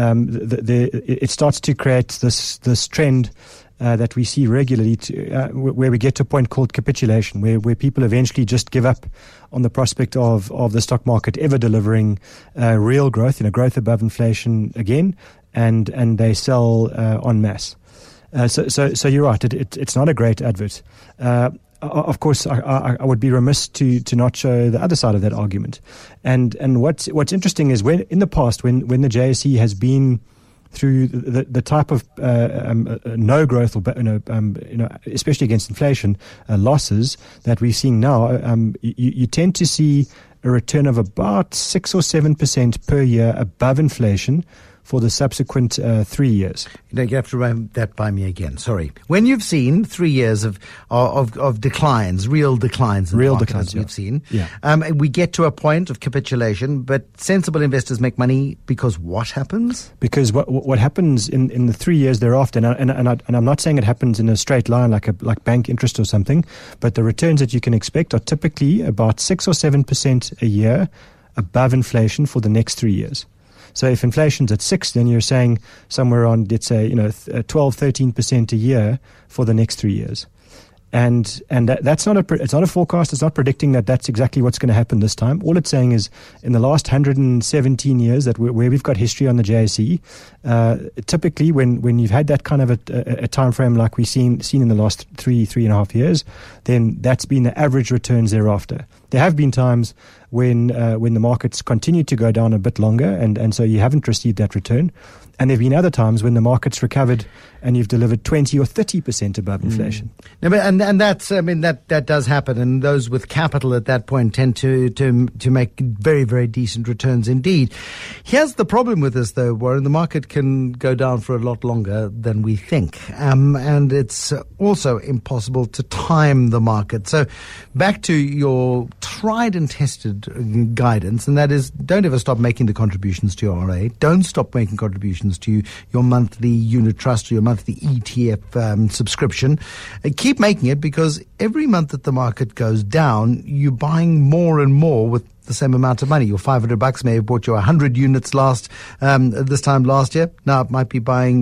it starts to create this trend that we see regularly, where we get to a point called capitulation, where people eventually just give up on the prospect of the stock market ever delivering real growth, growth above inflation again, and they sell en masse. So you're right. It's not a great advert. Of course, I would be remiss to not show the other side of that argument. And what's interesting is when in the past, when the JSE has been through the type of no growth or especially against inflation losses that we're seeing now, you tend to see a return of about 6 or 7% per year above inflation for the subsequent 3 years. You have to run that by me again. Sorry. When you've seen 3 years of declines, real declines, we've seen, we get to a point of capitulation. But sensible investors make money because what happens? Because what happens in the 3 years thereafter, and I'm not saying it happens in a straight line like bank interest or something, but the returns that you can expect are typically about 6 or 7% a year above inflation for the next 3 years. So if inflation's at 6, then you're saying somewhere on, let's say, 12, 13% a year for the next 3 years. And that's not it's not a forecast. It's not predicting that that's exactly what's going to happen this time. All it's saying is in the last 117 years where we've got history on the JSE, typically when you've had that kind of a time frame like we've seen in the last 3.5 years, then that's been the average returns thereafter. There have been times when the markets continue to go down a bit longer, and so you haven't received that return. And there have been other times when the market's recovered and you've delivered 20 or 30% above inflation. No, but and that's that does happen, and those with capital at that point tend to make very, very decent returns indeed. Here's the problem with this, though, Warren. The market can go down for a lot longer than we think, and it's also impossible to time the market. So back to your tried and tested guidance, and that is, don't ever stop making the contributions to your RA. Don't stop making contributions to your monthly unit trust or your monthly ETF subscription. Keep making it, because every month that the market goes down, you're buying more and more with the same amount of money. Your $500 may have bought you 100 units this time last year. Now it might be buying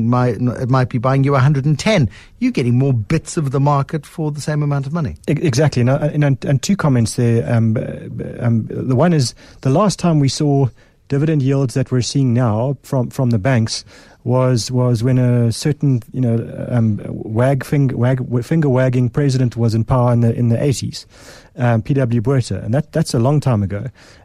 you 110. You're getting more bits of the market for the same amount of money. Exactly. And two comments there. The one is, the last time we saw dividend yields that we're seeing now from the banks was when a certain finger wagging president was in power in the 80s, PW Botha, and that's a long time ago.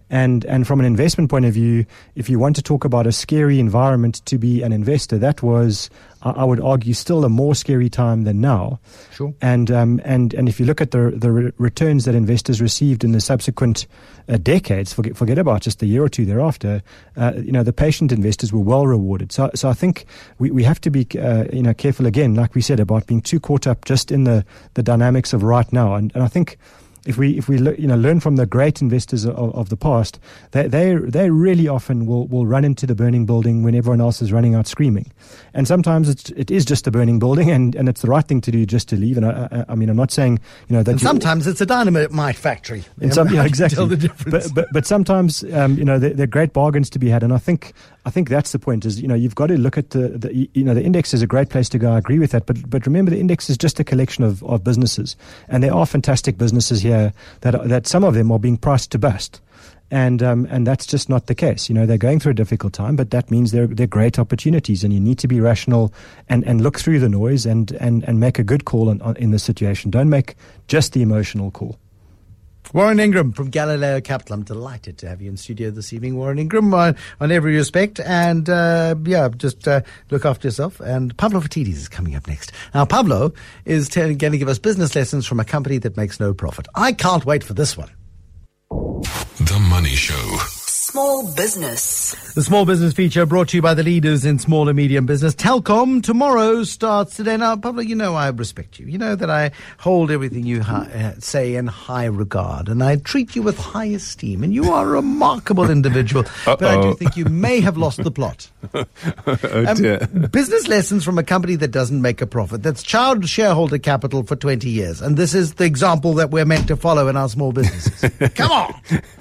And from an investment point of view, if you want to talk about a scary environment to be an investor, that was, I would argue, still a more scary time than now. Sure. And if you look at the returns that investors received in the subsequent decades, forget about just a year or two thereafter, the patient investors were well rewarded. So I think we have to be careful again, like we said, about being too caught up just in the dynamics of right now. And I think if we learn from the great investors of the past, they really often will run into the burning building when everyone else is running out screaming. And sometimes it is just a burning building, and it's the right thing to do just to leave. And I mean, I'm not saying that. Sometimes it's a dynamite factory. Exactly. Tell the difference. But sometimes there are great bargains to be had, and I think that's the point. Is you've got to look at the index is a great place to go. I agree with that, but remember, the index is just a collection of businesses, and there are fantastic businesses here that some of them are being priced to bust. And that's just not the case. They're going through a difficult time, but that means they're great opportunities, and you need to be rational and look through the noise and make a good call in this situation. Don't make just the emotional call. Warren Ingram from Galileo Capital. I'm delighted to have you in studio this evening, Warren Ingram, on every respect. And, just look after yourself. And Pavlo Phitidis is coming up next. Now, Pavlo is going to give us business lessons from a company that makes no profit. I can't wait for this one. The Money Show. Small business. The small business feature brought to you by the leaders in small and medium business. Telkom tomorrow starts today. Now, Pablo, I respect you. You know that I hold everything you say in high regard, and I treat you with high esteem. And you are a remarkable individual. But I do think you may have lost the plot. Oh dear. Business lessons from a company that doesn't make a profit, that's charged shareholder capital for 20 years. And this is the example that we're meant to follow in our small businesses. Come on!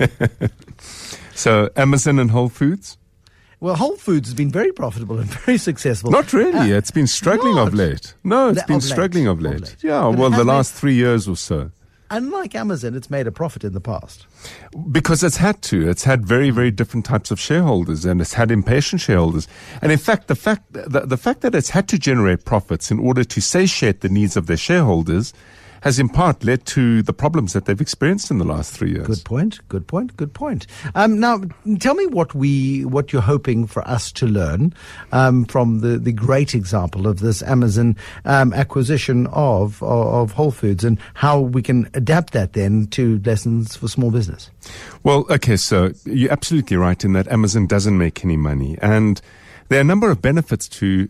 So Amazon and Whole Foods? Well, Whole Foods has been very profitable and very successful. Not really. It's been struggling of late. No, it's been struggling of late. Yeah, well, the last 3 years or so. Unlike Amazon, it's made a profit in the past. Because it's had to. It's had very, very different types of shareholders, and it's had impatient shareholders. And in fact, the fact that it's had to generate profits in order to satiate the needs of their shareholders has in part led to the problems that they've experienced in the last 3 years. Good point. Now, tell me what you're hoping for us to learn from the great example of this Amazon acquisition of Whole Foods, and how we can adapt that then to lessons for small business. Well, okay, so you're absolutely right in that Amazon doesn't make any money, and there are a number of benefits to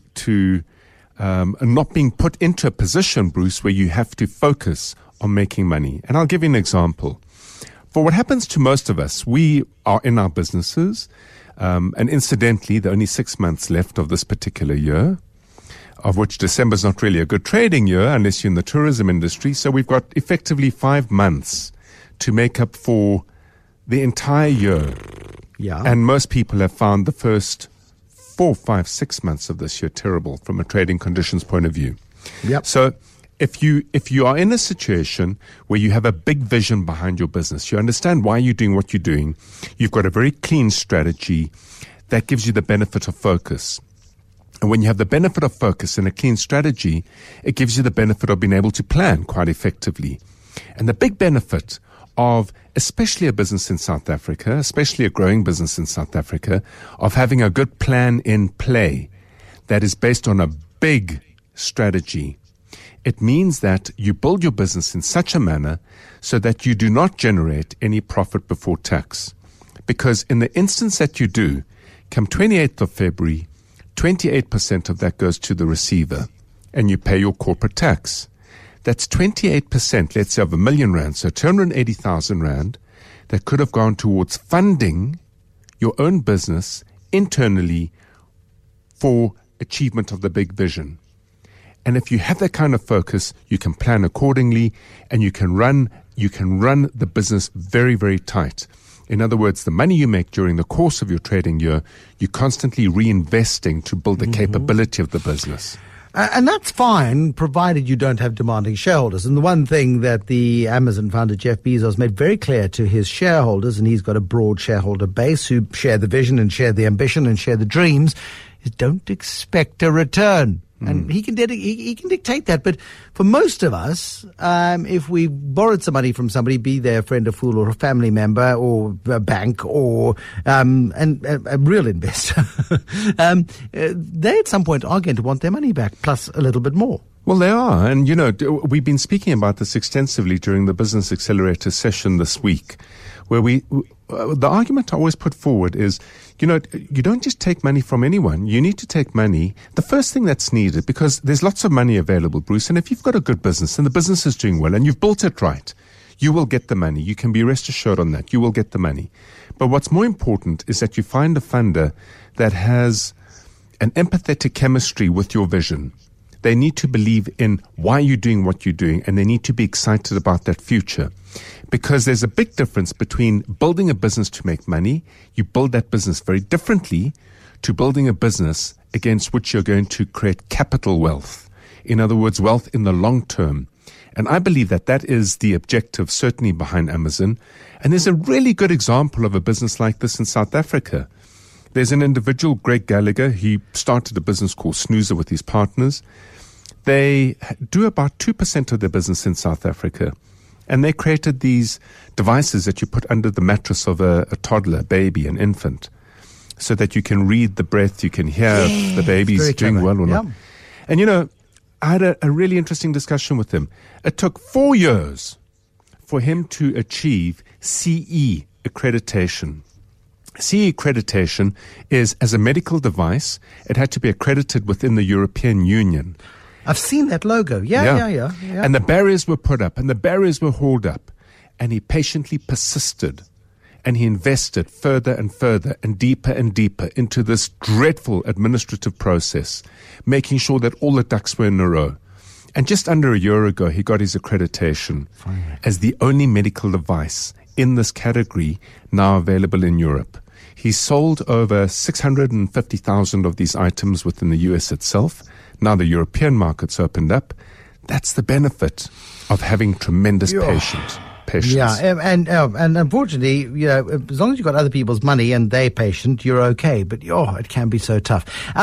not being put into a position, Bruce, where you have to focus on making money. And I'll give you an example. For what happens to most of us, we are in our businesses, and incidentally, there are only 6 months left of this particular year, of which December's not really a good trading year unless you're in the tourism industry. So we've got effectively 5 months to make up for the entire year. Yeah. And most people have found the first 4, 5, 6 months of this year terrible from a trading conditions point of view. Yep. So if you are in a situation where you have a big vision behind your business, you understand why you're doing what you're doing, you've got a very clean strategy, that gives you the benefit of focus. And when you have the benefit of focus and a clean strategy, it gives you the benefit of being able to plan quite effectively. And the big benefit of especially a business in South Africa, especially a growing business in South Africa, of having a good plan in play that is based on a big strategy. It means that you build your business in such a manner so that you do not generate any profit before tax. Because in the instance that you do, come 28th of February, 28% of that goes to the receiver, and you pay your corporate tax. That's 28%, let's say, of R1 million, so 280,000 Rand, that could have gone towards funding your own business internally for achievement of the big vision. And if you have that kind of focus, you can plan accordingly, and you can run the business very, very tight. In other words, the money you make during the course of your trading year, you're constantly reinvesting to build the capability of the business. And that's fine, provided you don't have demanding shareholders. And the one thing that the Amazon founder, Jeff Bezos, made very clear to his shareholders, and he's got a broad shareholder base who share the vision and share the ambition and share the dreams, is don't expect a return. And he can dictate that. But for most of us, if we borrowed some money from somebody, be they a friend, a fool, or a family member, or a bank, or a real investor, they at some point are going to want their money back, plus a little bit more. Well, they are. And, we've been speaking about this extensively during the Business Accelerator session this week, where the argument I always put forward is, you don't just take money from anyone. You need to take money, the first thing that's needed, because there's lots of money available, Bruce. And if you've got a good business and the business is doing well and you've built it right, you will get the money. You can be rest assured on that. You will get the money. But what's more important is that you find a funder that has an empathetic chemistry with your vision. They need to believe in why you're doing what you're doing, and they need to be excited about that future. Because there's a big difference between building a business to make money. You build that business very differently to building a business against which you're going to create capital wealth. In other words, wealth in the long term. And I believe that is the objective, certainly behind Amazon. And there's a really good example of a business like this in South Africa. There's an individual, Greg Gallagher. He started a business called Snoozer with his partners. They do about 2% of their business in South Africa. And they created these devices that you put under the mattress of a toddler, baby, an infant, so that you can read the breath, you can hear if the baby's doing well or not. And, I had a really interesting discussion with him. It took 4 years for him to achieve CE accreditation. CE accreditation is, as a medical device, it had to be accredited within the European Union. I've seen that logo. Yeah. And the barriers were put up and the barriers were hauled up. And he patiently persisted. And he invested further and further and deeper into this dreadful administrative process, making sure that all the ducks were in a row. And just under a year ago, he got his accreditation as the only medical device in this category now available in Europe. He sold over 650,000 of these items within the US itself. Now the European market's opened up. That's the benefit of having tremendous patience. Yeah, and unfortunately, as long as you've got other people's money and they're patient, you're okay. But it can be so tough.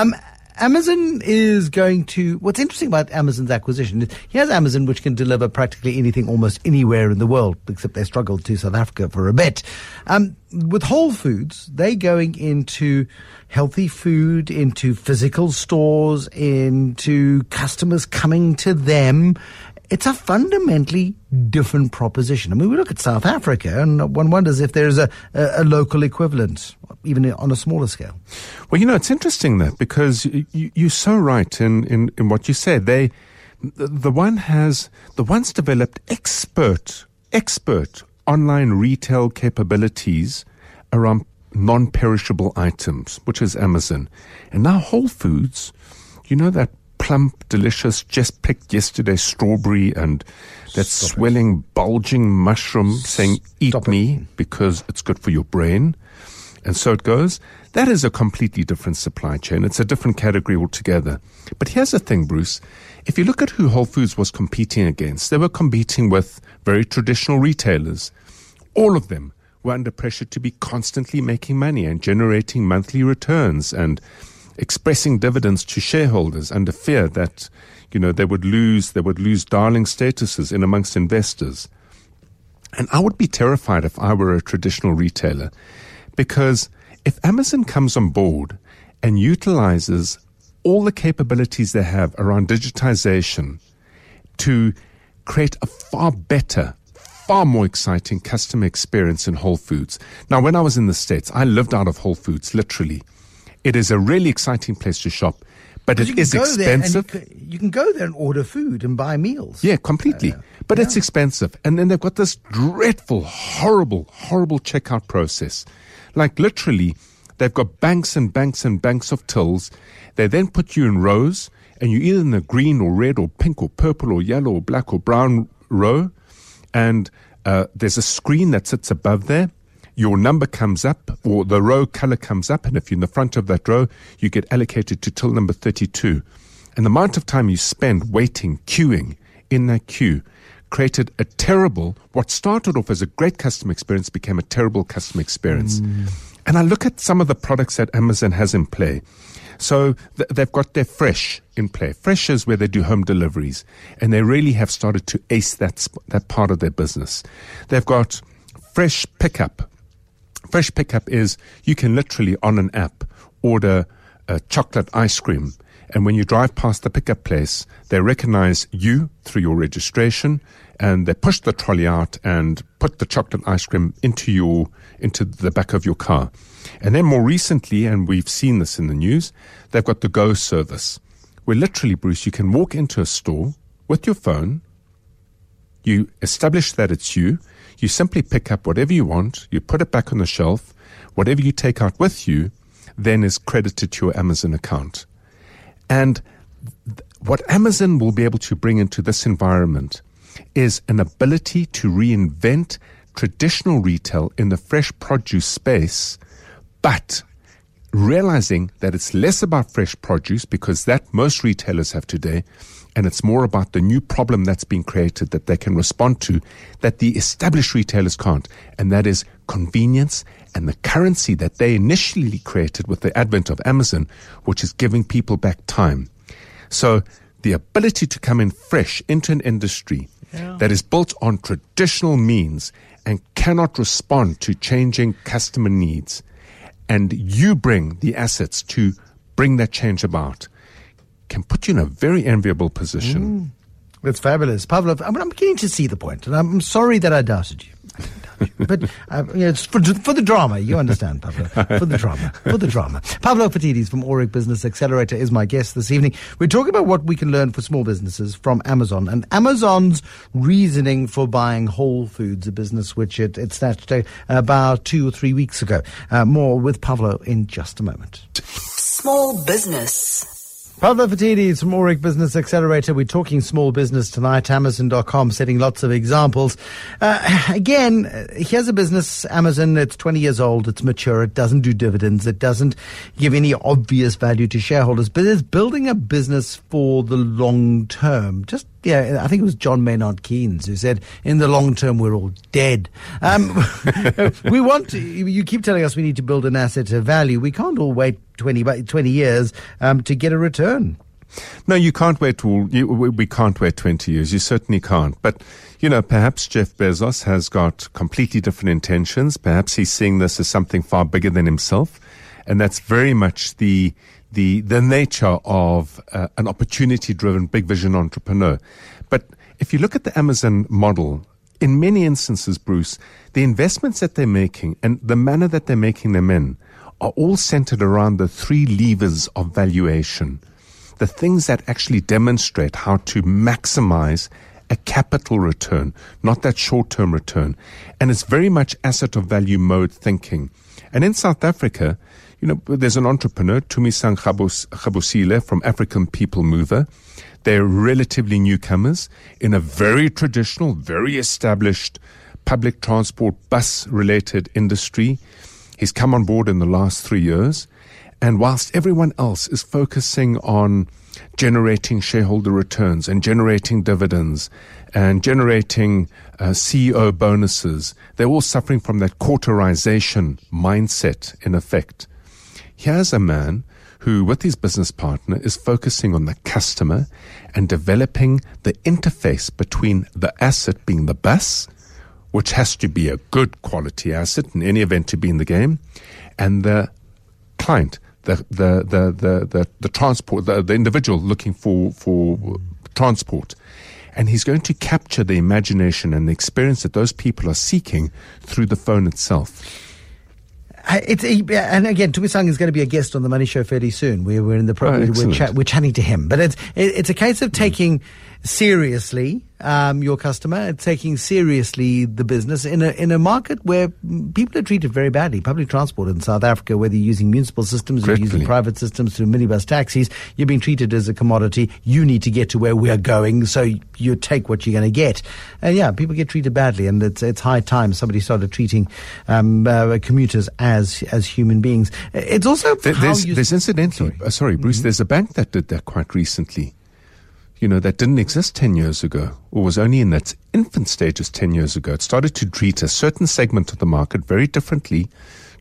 Amazon is going to. What's interesting about Amazon's acquisition is he has Amazon, which can deliver practically anything almost anywhere in the world, except they struggled to South Africa for a bit. With Whole Foods, they're going into healthy food, into physical stores, into customers coming to them. It's a fundamentally different proposition. I mean, we look at South Africa and one wonders if there's a local equivalent, even on a smaller scale. Well, it's interesting that because you're so right in what you said. The one's developed expert online retail capabilities around non-perishable items, which is Amazon. And now Whole Foods, that plump, delicious, just picked yesterday strawberry and that swelling, bulging mushroom saying, eat me because it's good for your brain. And so it goes. That is a completely different supply chain. It's a different category altogether. But here's the thing, Bruce. If you look at who Whole Foods was competing against, they were competing with very traditional retailers. All of them were under pressure to be constantly making money and generating monthly returns and expressing dividends to shareholders under fear that, they would lose darling statuses in amongst investors. And I would be terrified if I were a traditional retailer, because if Amazon comes on board and utilizes all the capabilities they have around digitization to create a far better, far more exciting customer experience in Whole Foods. Now, when I was in the States, I lived out of Whole Foods, literally. It is a really exciting place to shop, but it is expensive. You can go there and order food and buy meals. Yeah, completely. But it's expensive. And then they've got this dreadful, horrible checkout process. Like literally, they've got banks and banks and banks of tills. They then put you in rows, and you're either in the green or red or pink or purple or yellow or black or brown row. And there's a screen that sits above there. Your number comes up, or the row color comes up, and if you're in the front of that row, you get allocated to till number 32. And the amount of time you spend waiting, queuing in that queue created a terrible, what started off as a great customer experience became a terrible customer experience. And I look at some of the products that Amazon has in play. So they've got their Fresh in play. Fresh is where they do home deliveries, and they really have started to ace that part of their business. They've got Fresh Pickup. Fresh Pickup is you can literally on an app order chocolate ice cream, and when you drive past the pickup place, they recognize you through your registration, and they push the trolley out and put the chocolate ice cream into the back of your car. And then more recently, and we've seen this in the news, they've got the Go service, where literally, Bruce, you can walk into a store with your phone, you establish that it's you simply pick up whatever you want, you put it back on the shelf, whatever you take out with you then is credited to your Amazon account. And what Amazon will be able to bring into this environment is an ability to reinvent traditional retail in the fresh produce space, but realizing that it's less about fresh produce, because that most retailers have today, and it's more about the new problem that's being created that they can respond to that the established retailers can't, and that is convenience and the currency that they initially created with the advent of Amazon, which is giving people back time. So the ability to come in fresh into an industry that is built on traditional means and cannot respond to changing customer needs, and you bring the assets to bring that change about, can put you in a very enviable position. That's fabulous. Pavlo, I'm beginning to see the point, and I'm sorry that I doubted you. But it's for the drama, you understand, Pavlo. For the drama. Pavlo Phitidis from Aurik Business Accelerator is my guest this evening. We're talking about what we can learn for small businesses from Amazon, and Amazon's reasoning for buying Whole Foods, a business which it snatched about 2 or 3 weeks ago. More with Pavlo in just a moment. Small business. Pavlo Phitidis from Aurik Business Accelerator. We're talking small business tonight. Amazon.com setting lots of examples. Again, here's a business, Amazon. It's 20 years old. It's mature. It doesn't do dividends. It doesn't give any obvious value to shareholders, but it's building a business for the long term. I think it was John Maynard Keynes who said, in the long term, we're all dead. You keep telling us we need to build an asset of value. We can't all wait 20 years to get a return. No, you can't wait we can't wait 20 years. You certainly can't. But, perhaps Jeff Bezos has got completely different intentions. Perhaps he's seeing this as something far bigger than himself. And that's very much the nature of an opportunity-driven, big vision entrepreneur. But if you look at the Amazon model, in many instances, Bruce, the investments that they're making and the manner that they're making them in are all centered around the 3 levers of valuation, the things that actually demonstrate how to maximize a capital return, not that short-term return. And it's very much asset of value mode thinking. And in South Africa, there's an entrepreneur, Tumisang Gabusile from African People Mover. They're relatively newcomers in a very traditional, very established public transport bus-related industry. He's come on board in the last 3 years. And whilst everyone else is focusing on generating shareholder returns and generating dividends and generating CEO bonuses, they're all suffering from that quarterization mindset in effect. Here's a man who, with his business partner, is focusing on the customer and developing the interface between the asset being the bus, which has to be a good quality asset in any event to be in the game, and the client, the transport, the individual looking for transport. And he's going to capture the imagination and the experience that those people are seeking through the phone itself. And again, Tumisang is going to be a guest on the Money Show fairly soon. We're in the we're chatting to him, but it's a case of taking seriously your customer, taking seriously the business in a market where people are treated very badly. Public transport in South Africa, whether you're using municipal systems or using private systems through minibus taxis, you're being treated as a commodity. You need to get to where we're going, so you take what you're going to get. And people get treated badly, and it's high time somebody started treating commuters as human beings. It's also there's incidentally, sorry, Bruce, there's a bank that did that quite recently. That didn't exist 10 years ago, or was only in its infant stages 10 years ago. It started to treat a certain segment of the market very differently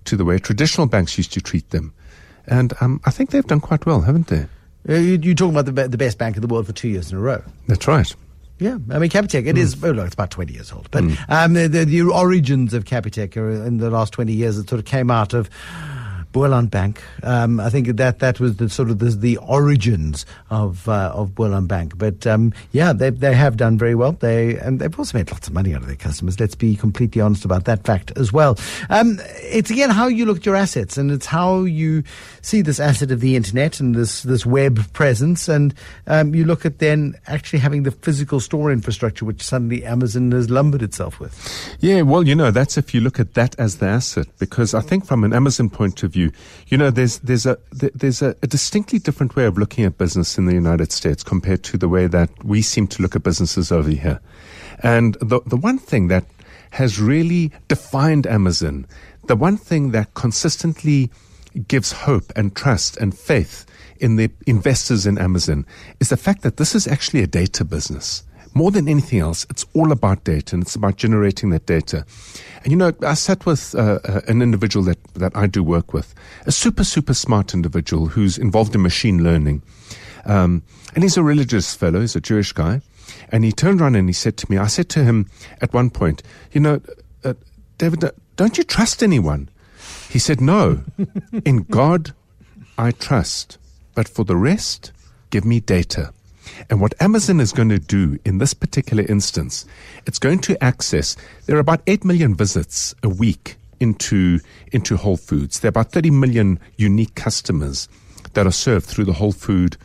to the way traditional banks used to treat them. And I think they've done quite well, haven't they? You're talking about the best bank in the world for 2 years in a row. That's right. Yeah, I mean, Capitec, it is, it's about 20 years old. But the origins of Capitec are in the last 20 years. It sort of came out of Boeland Bank. I think that was the origins of Boeland Bank. But they have done very well. They've also made lots of money out of their customers. Let's be completely honest about that fact as well. It's again how you look at your assets, and it's how you see this asset of the internet and this web presence, and you look at then actually having the physical store infrastructure, which suddenly Amazon has lumbered itself with. Yeah, well, that's if you look at that as the asset, because I think from an Amazon point of view, there's a distinctly different way of looking at business in the United States compared to the way that we seem to look at businesses over here. And the one thing that has really defined Amazon, the one thing that consistently gives hope and trust and faith in the investors in Amazon is the fact that this is actually a data business. More than anything else, it's all about data, and it's about generating that data. And, I sat with an individual that I do work with, a super, super smart individual who's involved in machine learning. And he's a religious fellow, he's a Jewish guy. And he turned around and he said to me, I said to him at one point, David, don't you trust anyone? He said, no, in God I trust, but for the rest, give me data. And what Amazon is going to do in this particular instance, it's going to access, there are about 8 million visits a week into Whole Foods. There are about 30 million unique customers that are served through the Whole Food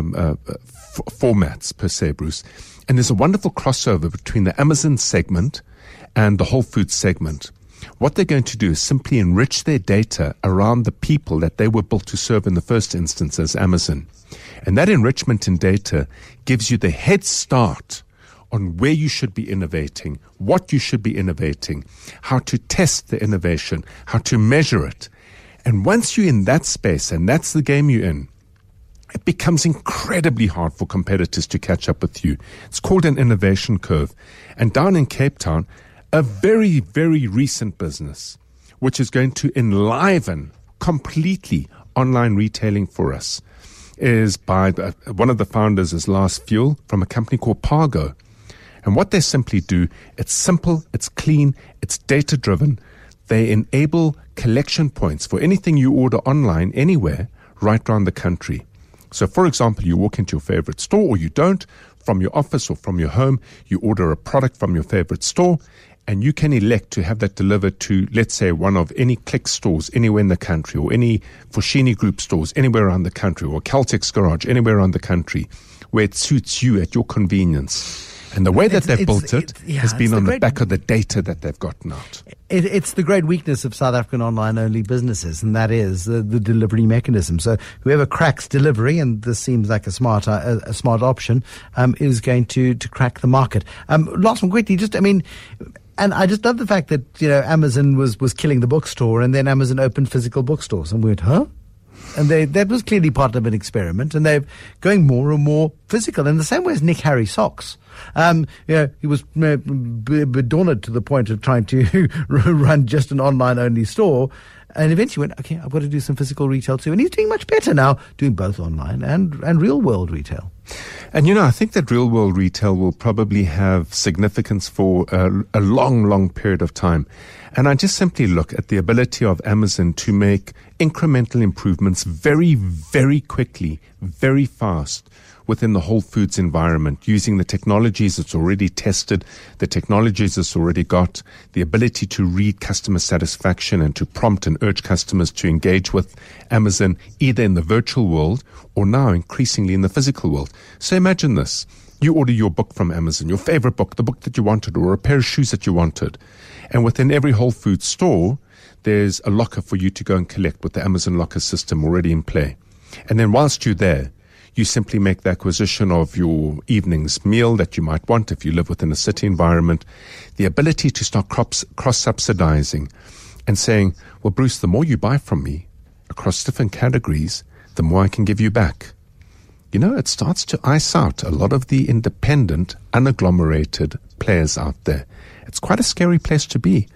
formats per se, Bruce. And there's a wonderful crossover between the Amazon segment and the Whole Foods segment. What they're going to do is simply enrich their data around the people that they were built to serve in the first instance as Amazon. And that enrichment in data gives you the head start on where you should be innovating, what you should be innovating, how to test the innovation, how to measure it. And once you're in that space, and that's the game you're in, it becomes incredibly hard for competitors to catch up with you. It's called an innovation curve. And down in Cape Town, a very, very recent business, which is going to enliven completely online retailing for us, is by one of the founders is Lars Fuel from a company called Pargo. And what they simply do, it's simple, it's clean, it's data-driven. They enable collection points for anything you order online anywhere right around the country. So, for example, you walk into your favorite store, or you don't, from your office or from your home, you order a product from your favorite store, and you can elect to have that delivered to, let's say, one of any Click stores anywhere in the country, or any Foschini Group stores anywhere around the country, or Caltex Garage anywhere around the country, where it suits you at your convenience. And the way that they've built it has been on the back of the data that they've gotten out. It's the great weakness of South African online-only businesses, and that is the delivery mechanism. So whoever cracks delivery, and this seems like a smart option, is going to crack the market. Last one quickly, and I just love the fact that, Amazon was killing the bookstore, and then Amazon opened physical bookstores, and we went, huh? And that was clearly part of an experiment, and they're going more and more physical in the same way as Nick Harry socks. He was bedorned to the point of trying to run just an online-only store, and eventually went, okay, I've got to do some physical retail too. And he's doing much better now, doing both online and real-world retail. And, I think that real-world retail will probably have significance for a long, long period of time. And I just simply look at the ability of Amazon to make incremental improvements very, very quickly, very fast within the Whole Foods environment, using the technologies it's already tested, the technologies it's already got, the ability to read customer satisfaction and to prompt and urge customers to engage with Amazon, either in the virtual world or now increasingly in the physical world. So imagine this. You order your book from Amazon, your favorite book, the book that you wanted, or a pair of shoes that you wanted. And within every Whole Foods store, there's a locker for you to go and collect with the Amazon locker system already in play. And then whilst you're there, you simply make the acquisition of your evening's meal that you might want if you live within a city environment. The ability to start cross-subsidizing and saying, well, Bruce, the more you buy from me across different categories, the more I can give you back. It starts to ice out a lot of the independent, unagglomerated players out there. It's quite a scary place to be.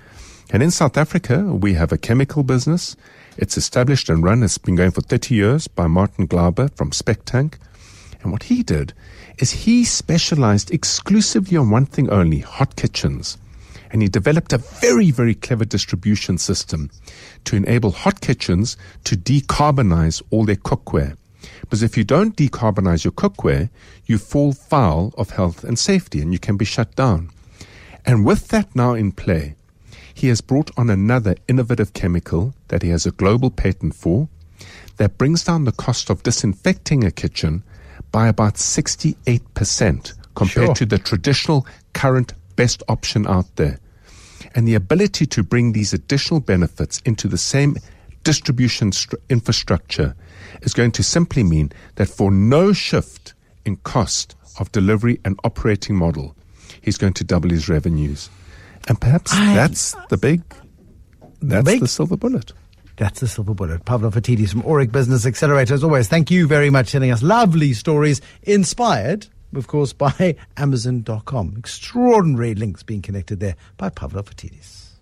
And in South Africa, we have a chemical business. It's established and run. It's been going for 30 years by Martin Glauber from SpecTank. And what he did is he specialized exclusively on one thing only, hot kitchens. And he developed a very, very clever distribution system to enable hot kitchens to decarbonize all their cookware. Because if you don't decarbonize your cookware, you fall foul of health and safety and you can be shut down. And with that now in play, he has brought on another innovative chemical that he has a global patent for that brings down the cost of disinfecting a kitchen by about 68% compared to the traditional current best option out there. And the ability to bring these additional benefits into the same distribution infrastructure is going to simply mean that for no shift in cost of delivery and operating model, he's going to double his revenues. And perhaps that's the silver bullet. That's the silver bullet. Pavlo Phitidis from Aurik Business Accelerator. As always, thank you very much for sending us lovely stories, inspired, of course, by Amazon.com. Extraordinary links being connected there by Pavlo Phitidis.